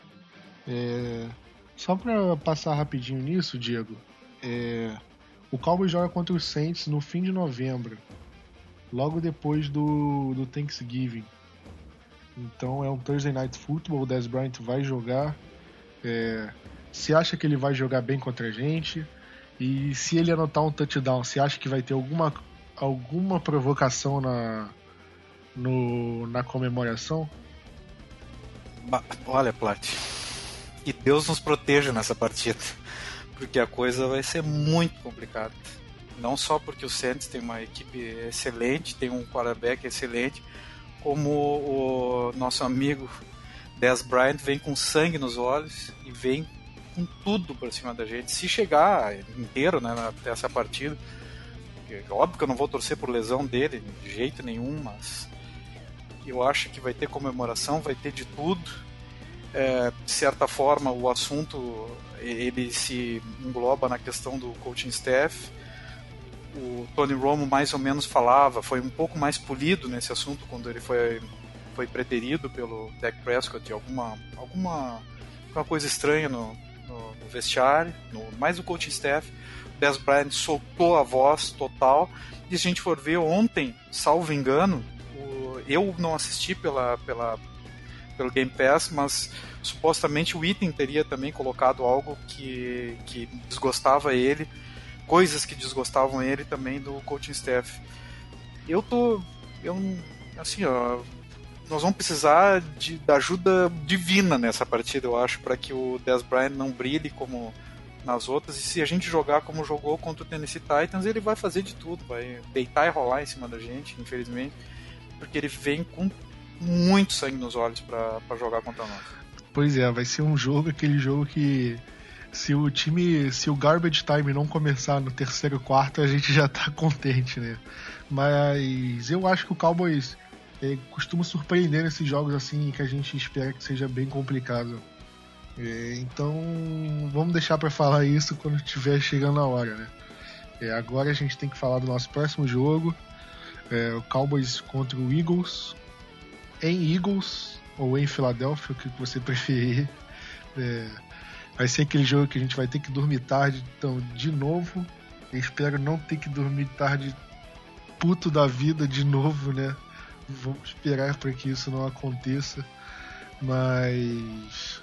Speaker 3: Só para passar rapidinho nisso, Diego, o Cowboys joga contra os Saints no fim de novembro, logo depois do Thanksgiving. Então é um Thursday Night Football, o Dez Bryant vai jogar. Você acha que ele vai jogar bem contra a gente? E se ele anotar um touchdown, você acha que vai ter alguma provocação na comemoração?
Speaker 4: Olha, Plat, que Deus nos proteja nessa partida, porque a coisa vai ser muito complicada. Não só porque o Saints tem uma equipe excelente, tem um quarterback excelente, como o nosso amigo Dez Bryant vem com sangue nos olhos e vem com tudo por cima da gente. Se chegar inteiro, né, até essa partida, óbvio que eu não vou torcer por lesão dele de jeito nenhum, mas eu acho que vai ter comemoração, vai ter de tudo. De certa forma o assunto ele se engloba na questão do coaching staff. O Tony Romo mais ou menos falava, foi um pouco mais polido nesse assunto quando ele foi preterido pelo Dak Prescott, alguma coisa estranha no vestiário, mais o coaching staff. O Dez Bryant soltou a voz total, e se a gente for ver ontem, salvo engano, eu não assisti pelo Game Pass, mas supostamente o Witten teria também colocado algo que desgostava ele, coisas que desgostavam ele também do coaching staff. nós vamos precisar da ajuda divina nessa partida, eu acho, para que o Dez Bryant não brilhe como nas outras. E se a gente jogar como jogou contra o Tennessee Titans, ele vai fazer de tudo, vai deitar e rolar em cima da gente, infelizmente, porque ele vem com muito sangue nos olhos para jogar contra nós.
Speaker 3: Pois é, vai ser um jogo, aquele jogo que se o garbage time não começar no terceiro quarto, a gente já tá contente, né? Mas eu acho que o Cowboys costuma surpreender nesses jogos assim, que a gente espera que seja bem complicado. Então vamos deixar para falar isso quando estiver chegando a hora, né? Agora a gente tem que falar do nosso próximo jogo, o Cowboys contra o Eagles, em Eagles ou em Filadélfia, o que você preferir. Vai ser aquele jogo que a gente vai ter que dormir tarde, então, de novo. Eu espero não ter que dormir tarde puto da vida de novo, né? Vamos esperar para que isso não aconteça. Mas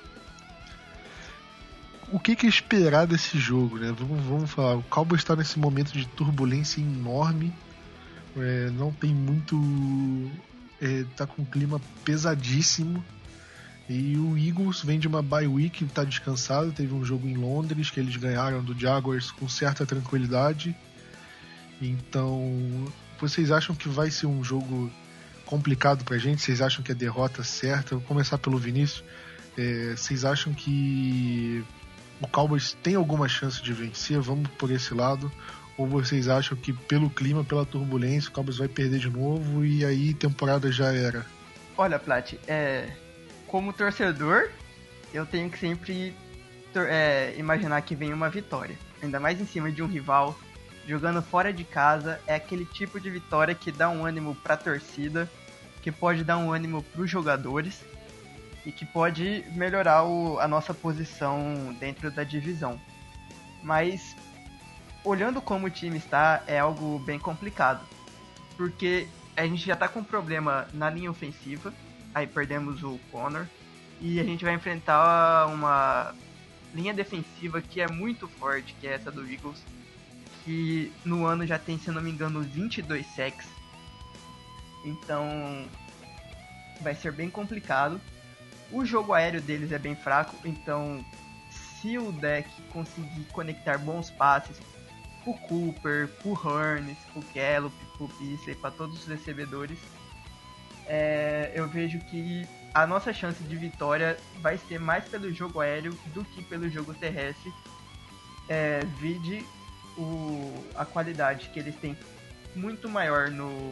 Speaker 3: o que esperar desse jogo, né? Vamos falar. O Cowboys está nesse momento de turbulência enorme. Não tem muito... tá com um clima pesadíssimo. E o Eagles vem de uma bye week, tá descansado. Teve um jogo em Londres que eles ganharam do Jaguars com certa tranquilidade. Então, vocês acham que vai ser um jogo complicado pra gente? Vocês acham que é a derrota certa? Vou começar pelo Vinícius. Vocês acham que o Cowboys tem alguma chance de vencer? Vamos por esse lado. Ou vocês acham que pelo clima, pela turbulência, o Cowboys vai perder de novo e aí temporada já era?
Speaker 5: Olha, Plat, como torcedor, eu tenho que sempre imaginar que vem uma vitória. Ainda mais em cima de um rival, jogando fora de casa. É aquele tipo de vitória que dá um ânimo pra torcida, que pode dar um ânimo pros jogadores e que pode melhorar a nossa posição dentro da divisão. Mas, olhando como o time está, é algo bem complicado, porque a gente já tá com um problema na linha ofensiva. Aí perdemos o Connor e a gente vai enfrentar uma linha defensiva que é muito forte, que é essa do Eagles, que no ano já tem, se não me engano, 22 sacks. Então vai ser bem complicado. O jogo aéreo deles é bem fraco, então se o deck conseguir conectar bons passes pro Cooper, pro Hurns, pro Gallup, pro Beasley, para todos os recebedores, eu vejo que a nossa chance de vitória vai ser mais pelo jogo aéreo do que pelo jogo terrestre. Vide a qualidade que eles têm muito maior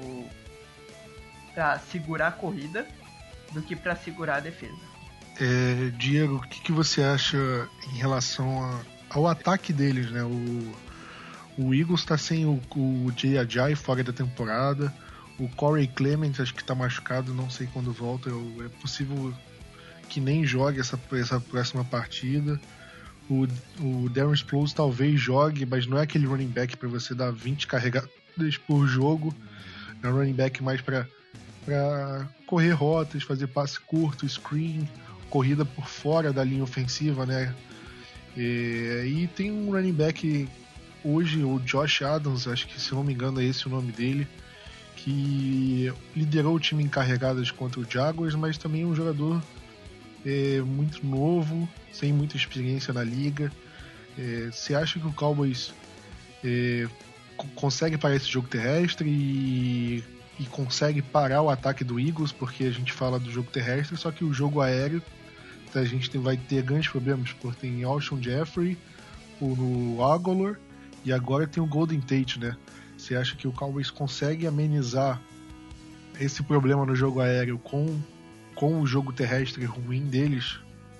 Speaker 5: para segurar a corrida do que para segurar a defesa.
Speaker 3: Diego, o que você acha em relação ao ataque deles, né? O Eagles está sem o Jay Ajayi fora da temporada. O Corey Clement acho que tá machucado, não sei quando volta. É possível que nem jogue essa próxima partida. O Darren Sproles talvez jogue, mas não é aquele running back para você dar 20 carregadas por jogo. É um running back mais para correr rotas, fazer passe curto, screen, corrida por fora da linha ofensiva, né? E tem um running back hoje, o Josh Adams, acho que se não me engano é esse o nome dele, que liderou o time em carregadas contra o Jaguars, mas também é um jogador muito novo, sem muita experiência na liga. Você acha que o Cowboys consegue parar esse jogo terrestre e consegue parar o ataque do Eagles? Porque a gente fala do jogo terrestre, só que o jogo aéreo a gente vai ter grandes problemas, porque tem Alshon Jeffrey, o Agholor e agora tem o Golden Tate, né? Você acha que o Cowboys consegue amenizar esse problema no jogo aéreo com o jogo terrestre ruim deles?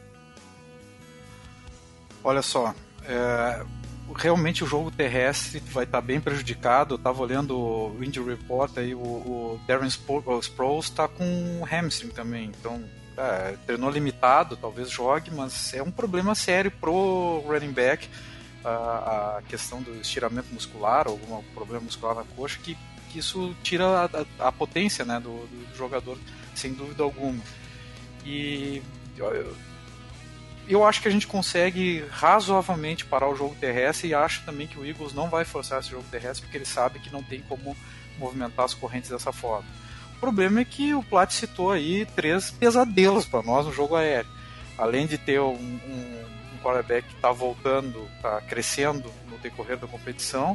Speaker 4: Olha só, realmente o jogo terrestre vai estar bem prejudicado. Eu estava olhando o Injury Report aí, o Darren Sproles está com hamstring também, então treinou limitado, talvez jogue, mas é um problema sério pro running back. A questão do estiramento muscular, ou algum problema muscular na coxa, que isso tira a potência, né, do jogador, sem dúvida alguma. E eu acho que a gente consegue razoavelmente parar o jogo terrestre, e acho também que o Eagles não vai forçar esse jogo terrestre, porque ele sabe que não tem como movimentar as correntes dessa forma. problema é que o Plat citou aí 3 pesadelos para nós no jogo aéreo. Além de ter um quarterback que está voltando, está crescendo no decorrer da competição,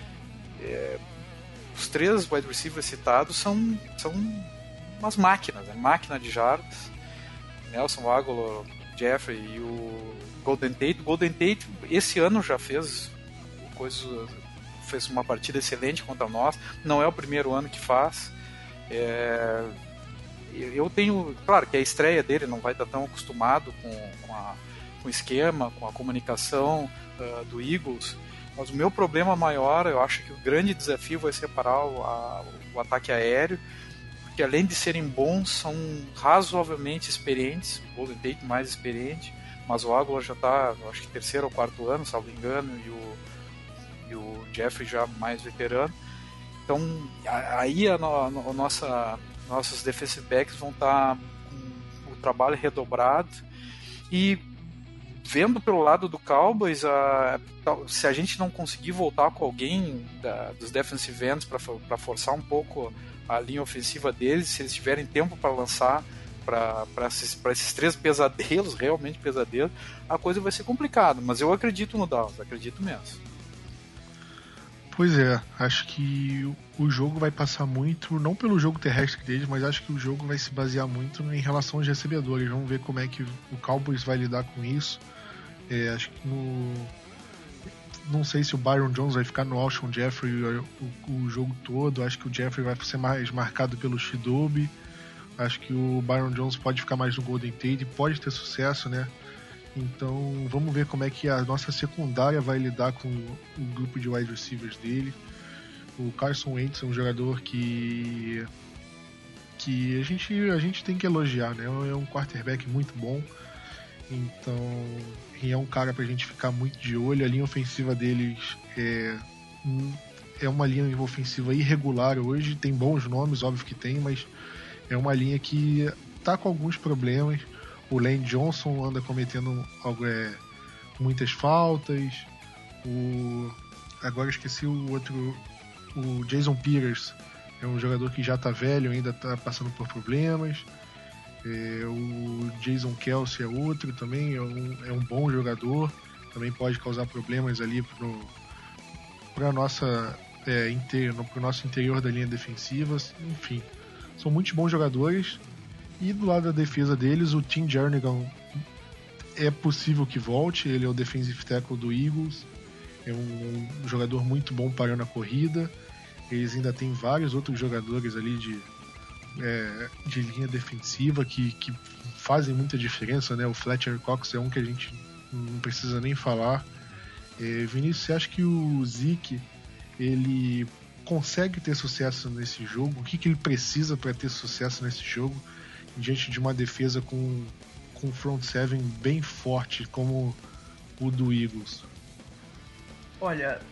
Speaker 4: os 3 wide receivers citados são umas máquinas, máquina de jardas. Nelson Agholor, Jeffrey e o Golden Tate. O Golden Tate esse ano já fez uma partida excelente contra nós. Não é o primeiro ano que faz. Eu tenho, claro que a estreia dele não vai estar tão acostumado com o esquema, com a comunicação do Eagles, mas o meu problema maior, eu acho que o grande desafio vai ser parar o ataque aéreo, porque além de serem bons, são razoavelmente experientes. O Golden Tate mais experiente, mas o Agholor já está, acho que 3º ou 4º ano, salvo engano, e o Jeffrey já mais veterano. Então aí nossos defensive backs vão estar com o trabalho redobrado. E vendo pelo lado do Cowboys, se a gente não conseguir voltar com alguém dos defensive ends para forçar um pouco a linha ofensiva deles, se eles tiverem tempo para lançar para esses 3 pesadelos, realmente pesadelos, a coisa vai ser complicada. Mas eu acredito no Dallas, acredito mesmo.
Speaker 3: Pois é, acho que o jogo vai passar muito, não pelo jogo terrestre deles, mas acho que o jogo vai se basear muito em relação aos recebedores. Vamos ver como é que o Cowboys vai lidar com isso. Acho que não sei se o Byron Jones vai ficar no Alshon Jeffrey o jogo todo. Acho que o Jeffrey vai ser mais marcado pelo Chidobe. Acho que o Byron Jones pode ficar mais no Golden Tate, pode ter sucesso, né? Então vamos ver como é que a nossa secundária vai lidar com o grupo de wide receivers dele. O Carson Wentz é um jogador que a gente tem que elogiar, né? É um quarterback muito bom, então é um cara pra gente ficar muito de olho. A linha ofensiva deles é uma linha ofensiva irregular hoje, tem bons nomes, óbvio que tem, mas é uma linha que tá com alguns problemas. O Lane Johnson anda cometendo muitas faltas. Agora esqueci o outro. O Jason Peters é um jogador que já está velho, ainda está passando por problemas. O Jason Kelce é outro também, é um bom jogador. Também pode causar problemas ali para o nosso interior da linha defensiva. Enfim, são muitos bons jogadores. E do lado da defesa deles, o Tim Jernigan é possível que volte. Ele é o defensive tackle do Eagles. É um jogador muito bom parando a corrida. Eles ainda têm vários outros jogadores ali de linha defensiva que fazem muita diferença, né? O Fletcher Cox é um que a gente não precisa nem falar. Vinícius, você acha que o Zeke ele consegue ter sucesso nesse jogo? O que ele precisa para ter sucesso nesse jogo? Diante de uma defesa com front seven bem forte como o do Eagles?
Speaker 5: Olha,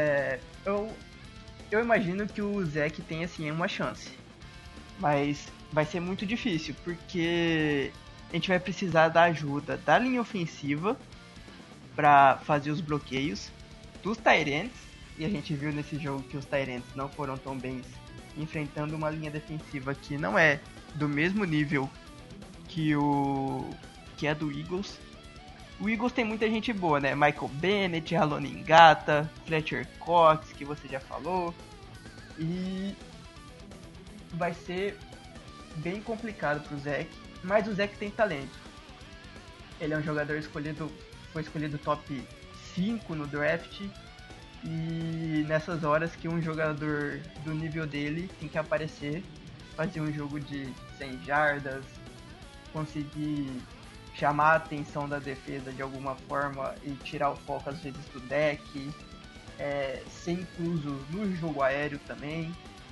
Speaker 5: eu imagino que o Zeke tenha assim uma chance, mas vai ser muito difícil, porque a gente vai precisar da ajuda da linha ofensiva para fazer os bloqueios, dos tight ends, e a gente viu nesse jogo que os tight ends não foram tão bem enfrentando uma linha defensiva que não é do mesmo nível que é do Eagles. O Eagles tem muita gente boa, né? Michael Bennett, Haloni Ngata, Fletcher Cox, que você já falou. E vai ser bem complicado pro Zeke, mas o Zeke tem talento. Ele é um jogador foi escolhido top 5 no draft. E nessas horas que um jogador do nível dele tem que aparecer, fazer um jogo de 100 jardas, conseguir chamar a atenção da defesa de alguma forma e tirar o foco às vezes do deck, ser incluso no jogo aéreo também.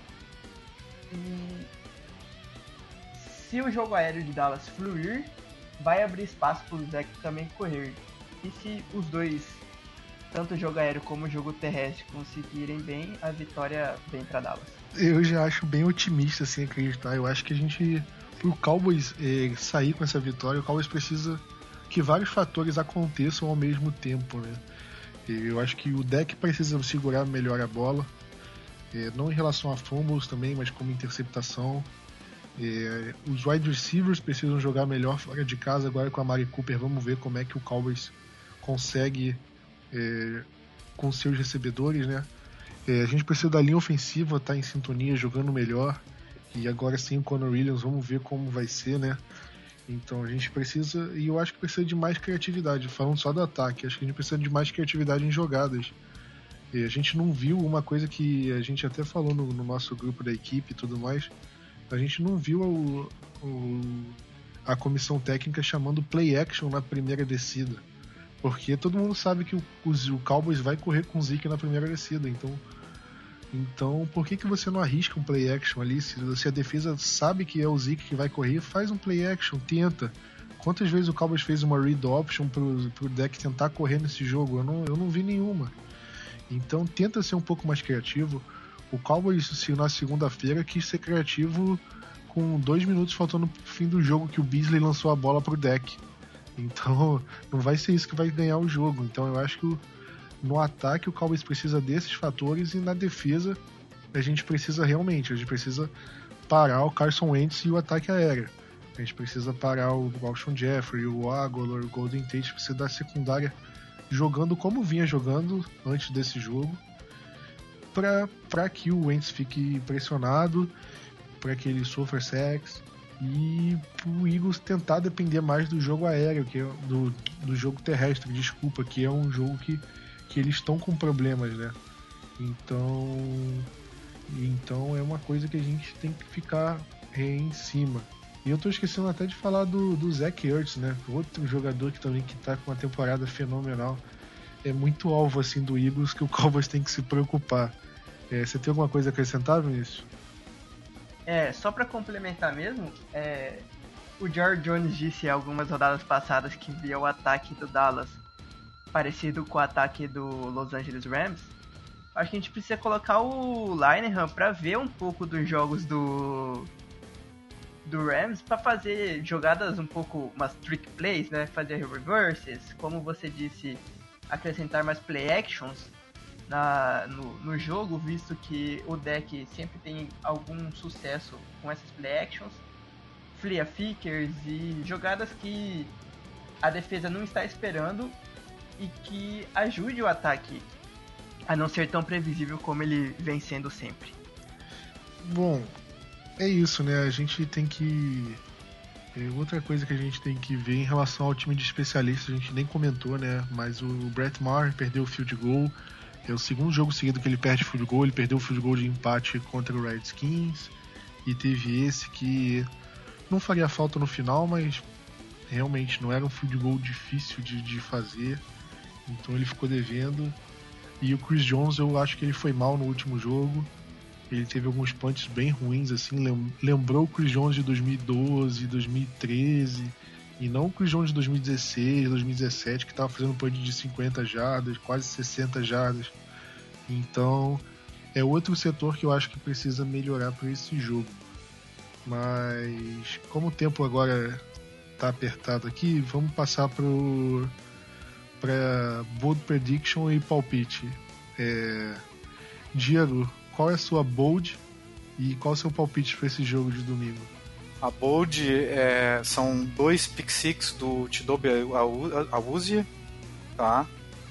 Speaker 5: E se o jogo aéreo de Dallas fluir, vai abrir espaço para o Zeke também correr. E se os dois, tanto o jogo aéreo como o jogo terrestre, conseguirem bem, a vitória vem para Dallas.
Speaker 3: Eu já acho bem otimista assim acreditar. Eu acho que a gente, pro Cowboys sair com essa vitória, o Cowboys precisa que vários fatores aconteçam ao mesmo tempo, né? Eu acho que o deck precisa segurar melhor a bola, não em relação a fumbles também, mas como interceptação. Os wide receivers precisam jogar melhor fora de casa agora com a Mari Cooper. Vamos ver como é que o Cowboys consegue com seus recebedores, né? A gente precisa da linha ofensiva estar em sintonia, jogando melhor. E agora sim o Connor Williams, vamos ver como vai ser, né? Então a gente precisa, e eu acho que precisa de mais criatividade, falando só do ataque, acho que a gente precisa de mais criatividade em jogadas. E a gente não viu uma coisa que a gente até falou no nosso grupo da equipe e tudo mais, a gente não viu a comissão técnica chamando play action na primeira descida, porque todo mundo sabe que o Cowboys vai correr com o Zeke na primeira descida, então por que você não arrisca um play action ali? Se a defesa sabe que é o Zeke que vai correr, faz um play action, tenta. Quantas vezes o Cowboys fez uma read option pro deck tentar correr nesse jogo? Eu não vi nenhuma. Então tenta ser um pouco mais criativo. O Cowboys, se na segunda-feira, quis ser criativo com 2 minutos faltando pro fim do jogo, que o Beasley lançou a bola pro deck. Então não vai ser isso que vai ganhar o jogo. Então eu acho que no ataque o Cowboys precisa desses fatores, e na defesa a gente precisa parar o Carson Wentz e o ataque aéreo. A gente precisa parar o Alshon Jeffrey, o Aguilar, o Golden Tate, precisa da secundária jogando como vinha jogando antes desse jogo, para que o Wentz fique pressionado, para que ele sofra sacks, e o Eagles tentar depender mais do jogo aéreo, que é do jogo terrestre, que é um jogo que eles estão com problemas, né? Então é uma coisa que a gente tem que ficar em cima. E eu tô esquecendo até de falar do Zach Ertz, né? Outro jogador que também que tá com uma temporada fenomenal. É muito alvo assim do Eagles, que o Cowboys tem que se preocupar. Você tem alguma coisa a acrescentar, Vinícius?
Speaker 5: Só pra complementar mesmo, o George Jones disse algumas rodadas passadas que via o ataque do Dallas parecido com o ataque do Los Angeles Rams. Acho que a gente precisa colocar o Linehan pra ver um pouco dos jogos do Rams, pra fazer jogadas um pouco, umas trick plays, né? Fazer reverses, como você disse, acrescentar mais play actions no jogo, visto que o deck sempre tem algum sucesso com essas play actions, flea flickers e jogadas que a defesa não está esperando e que ajude o ataque a não ser tão previsível como ele vem sendo sempre.
Speaker 3: Bom, é isso, né? A gente tem que... outra coisa que a gente tem que ver em relação ao time de especialistas, a gente nem comentou, né? Mas o Brett Maher perdeu o field goal. É o segundo jogo seguido que ele perde field goal. Ele perdeu o field goal de empate contra o Redskins. E teve esse que não faria falta no final, mas realmente não era um field goal difícil de fazer. Então ele ficou devendo. E o Chris Jones, eu acho que ele foi mal no último jogo. Ele teve alguns punts bem ruins, assim, lembrou o Chris Jones de 2012, 2013, e não o Chris Jones de 2016, 2017, que estava fazendo punt de 50 jardas, quase 60 jardas. Então, é outro setor que eu acho que precisa melhorar para esse jogo. Mas, como o tempo agora está apertado aqui, vamos passar para bold prediction e palpite. Diego, qual é a sua bold e qual é o seu palpite para esse jogo de domingo?
Speaker 4: A bold são 2 pick six do Chidobe Awuzie, tá?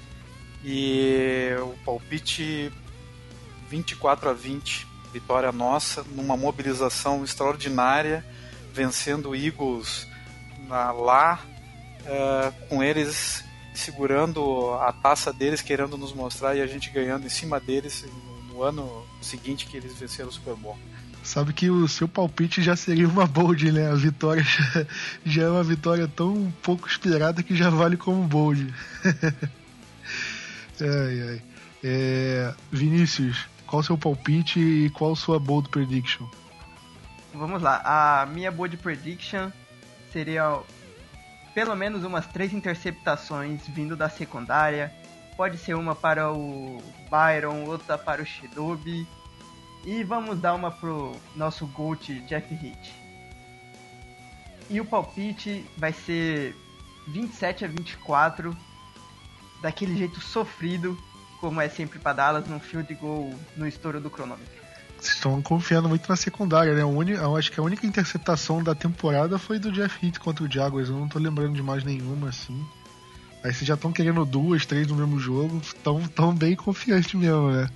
Speaker 4: E o palpite 24-20, vitória nossa, numa mobilização extraordinária, vencendo o Eagles lá, com eles segurando a taça deles, querendo nos mostrar, e a gente ganhando em cima deles no ano seguinte que eles venceram o Super Bowl.
Speaker 3: Sabe que o seu palpite já seria uma bold, né? A vitória já é uma vitória tão pouco esperada que já vale como bold. Vinícius, qual o seu palpite e qual a sua bold prediction?
Speaker 5: Vamos lá, a minha bold prediction seria pelo menos umas 3 interceptações vindo da secundária. Pode ser uma para o Byron, outra para o Chidobe. E vamos dar uma pro nosso GOAT Jeff Heath. E o palpite vai ser 27-24, daquele jeito sofrido, como é sempre para Dallas, num field goal no estouro do cronômetro.
Speaker 3: Vocês estão confiando muito na secundária, né? Eu acho que a única interceptação da temporada foi do Jeff Heath contra o Jaguars. Eu não tô lembrando de mais nenhuma, assim. Aí vocês já estão querendo 2, 3 no mesmo jogo. Tão bem confiantes mesmo, né?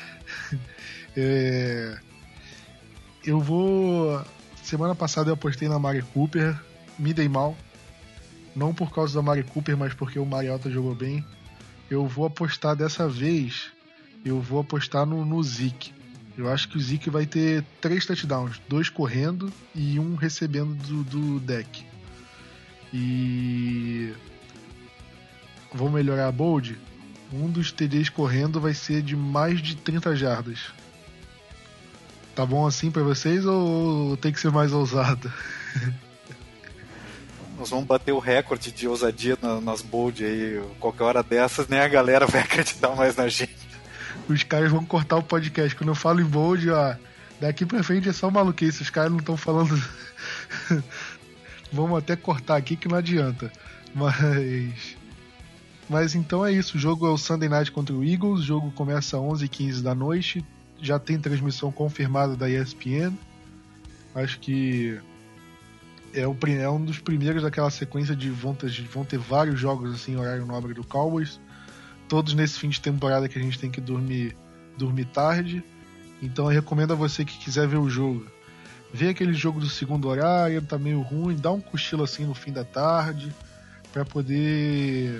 Speaker 3: Eu vou... Semana passada eu apostei na Mari Cooper. Me dei mal. Não por causa da Mari Cooper, mas porque o Mariota jogou bem. Eu vou apostar dessa vez. Eu vou apostar no Zeke. Eu acho que o Zeke vai ter 3 touchdowns, 2 correndo e 1 recebendo do deck. E vou melhorar a bold. Um dos TDs correndo vai ser de mais de 30 jardas. Tá bom assim pra vocês ou tem que ser mais ousado?
Speaker 4: Nós vamos bater o recorde de ousadia nas bold aí. Qualquer hora dessas, nem a galera vai acreditar mais na gente.
Speaker 3: Os caras vão cortar o podcast. Quando eu falo em bold, ó, daqui pra frente é só maluquice. Os caras não estão falando. Vamos até cortar aqui que não adianta. Mas então é isso. O jogo é o Sunday Night contra o Eagles. O jogo começa às 11h15 da noite. Já tem transmissão confirmada da ESPN. Acho que é um dos primeiros daquela sequência de vão ter vários jogos assim, em horário nobre do Cowboys. Todos nesse fim de temporada que a gente tem que dormir tarde. Então eu recomendo a você que quiser ver o jogo. Vê aquele jogo do segundo horário, tá meio ruim, dá um cochilo assim no fim da tarde, para poder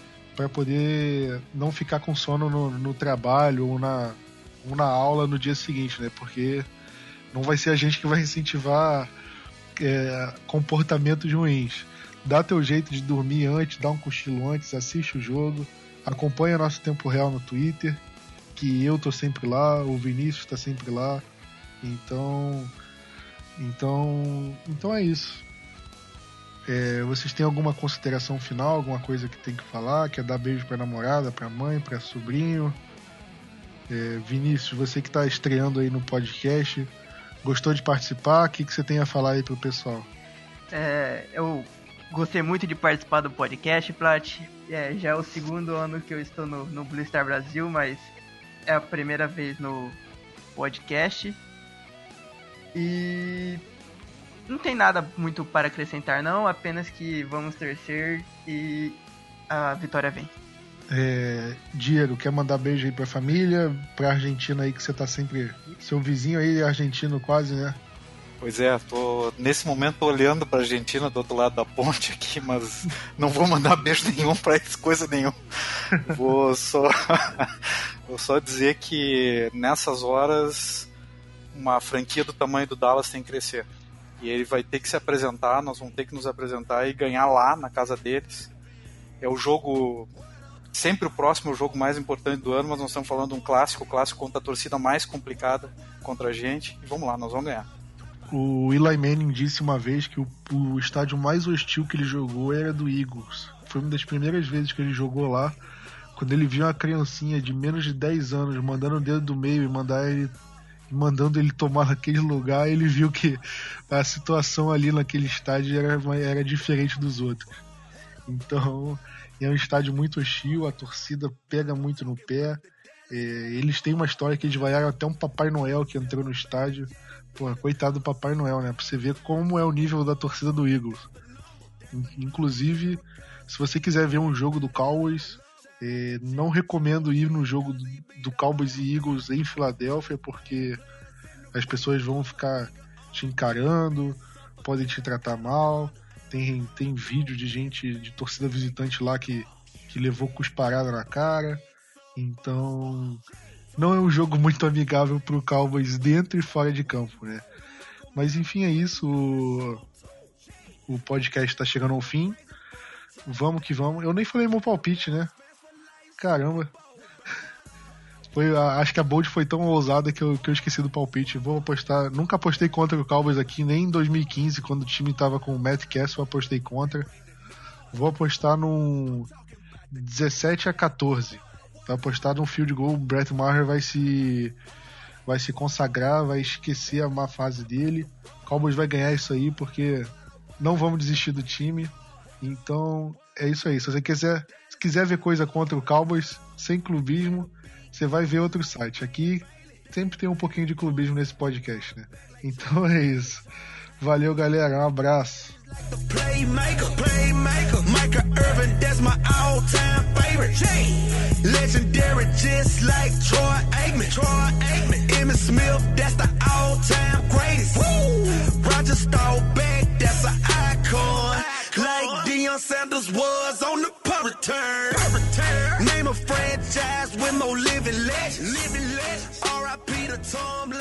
Speaker 3: não ficar com sono no trabalho ou na aula no dia seguinte, né? Porque não vai ser a gente que vai incentivar comportamentos ruins. Dá teu jeito de dormir antes, dá um cochilo antes, assiste o jogo. Acompanha nosso Tempo Real no Twitter, que eu tô sempre lá, o Vinícius tá sempre lá. Então é isso. Vocês têm alguma consideração final, alguma coisa que tem que falar? Quer dar beijo pra namorada, pra mãe, pra sobrinho? Vinícius, você que tá estreando aí no podcast, gostou de participar? O que você tem a falar aí pro pessoal?
Speaker 5: Eu gostei muito de participar do podcast, Plat. Já é o segundo ano que eu estou no Blue Star Brasil, mas é a primeira vez no podcast. E não tem nada muito para acrescentar não, apenas que vamos torcer e a vitória vem.
Speaker 3: Diego, quer mandar beijo aí pra família, pra Argentina aí que você tá sempre... Seu vizinho aí é argentino quase, né?
Speaker 4: Pois nesse momento tô olhando pra Argentina do outro lado da ponte aqui, mas não vou mandar beijo nenhum pra eles, coisa nenhuma. Vou só dizer que nessas horas uma franquia do tamanho do Dallas tem que crescer. E ele vai ter que se apresentar, nós vamos ter que nos apresentar e ganhar lá na casa deles. É o jogo, sempre o próximo, é o jogo mais importante do ano, mas nós estamos falando de um clássico contra a torcida mais complicada contra a gente. E vamos lá, nós vamos ganhar.
Speaker 3: O Eli Manning disse uma vez que o estádio mais hostil que ele jogou era do Eagles. Foi uma das primeiras vezes que ele jogou lá, quando ele viu uma criancinha de menos de 10 anos mandando o dedo do meio e mandando ele tomar naquele lugar, ele viu que a situação ali naquele estádio era diferente dos outros. Então, é um estádio muito hostil, a torcida pega muito no pé. Eles têm uma história que eles vaiaram até um Papai Noel que entrou no estádio. Pô, coitado do Papai Noel, né? Pra você ver como é o nível da torcida do Eagles. Inclusive, se você quiser ver um jogo do Cowboys, não recomendo ir no jogo do Cowboys e Eagles em Filadélfia, porque as pessoas vão ficar te encarando, podem te tratar mal. Tem vídeo de gente, de torcida visitante lá que levou cusparada na cara. Então, não é um jogo muito amigável pro Cowboys dentro e fora de campo, né? Mas enfim, é isso. O podcast tá chegando ao fim. Vamos que vamos. Eu nem falei meu palpite, né? Caramba. Acho que a bold foi tão ousada que eu esqueci do palpite. Vou apostar. Nunca apostei contra o Cowboys aqui, nem em 2015, quando o time tava com o Matt Castle, apostei contra. Vou apostar num 17-14. Vai apostar num field goal. O Brett Maher vai se consagrar, vai esquecer a má fase dele. O Cowboys vai ganhar isso aí, porque não vamos desistir do time. Então é isso aí. Se você quiser ver coisa contra o Cowboys sem clubismo, você vai ver outro site. Aqui sempre tem um pouquinho de clubismo nesse podcast, né? Então é isso. Valeu, galera. Um abraço.
Speaker 6: Playmaker, Micah Irvin, that's my all-time favorite. Legendary, just like Troy Aikman. Emmitt Smith, that's the all-time greatest. Roger Staubach, that's an icon. Like Deion Sanders was on the punt return. Name a franchise with more living legends. R.I.P. to Tom.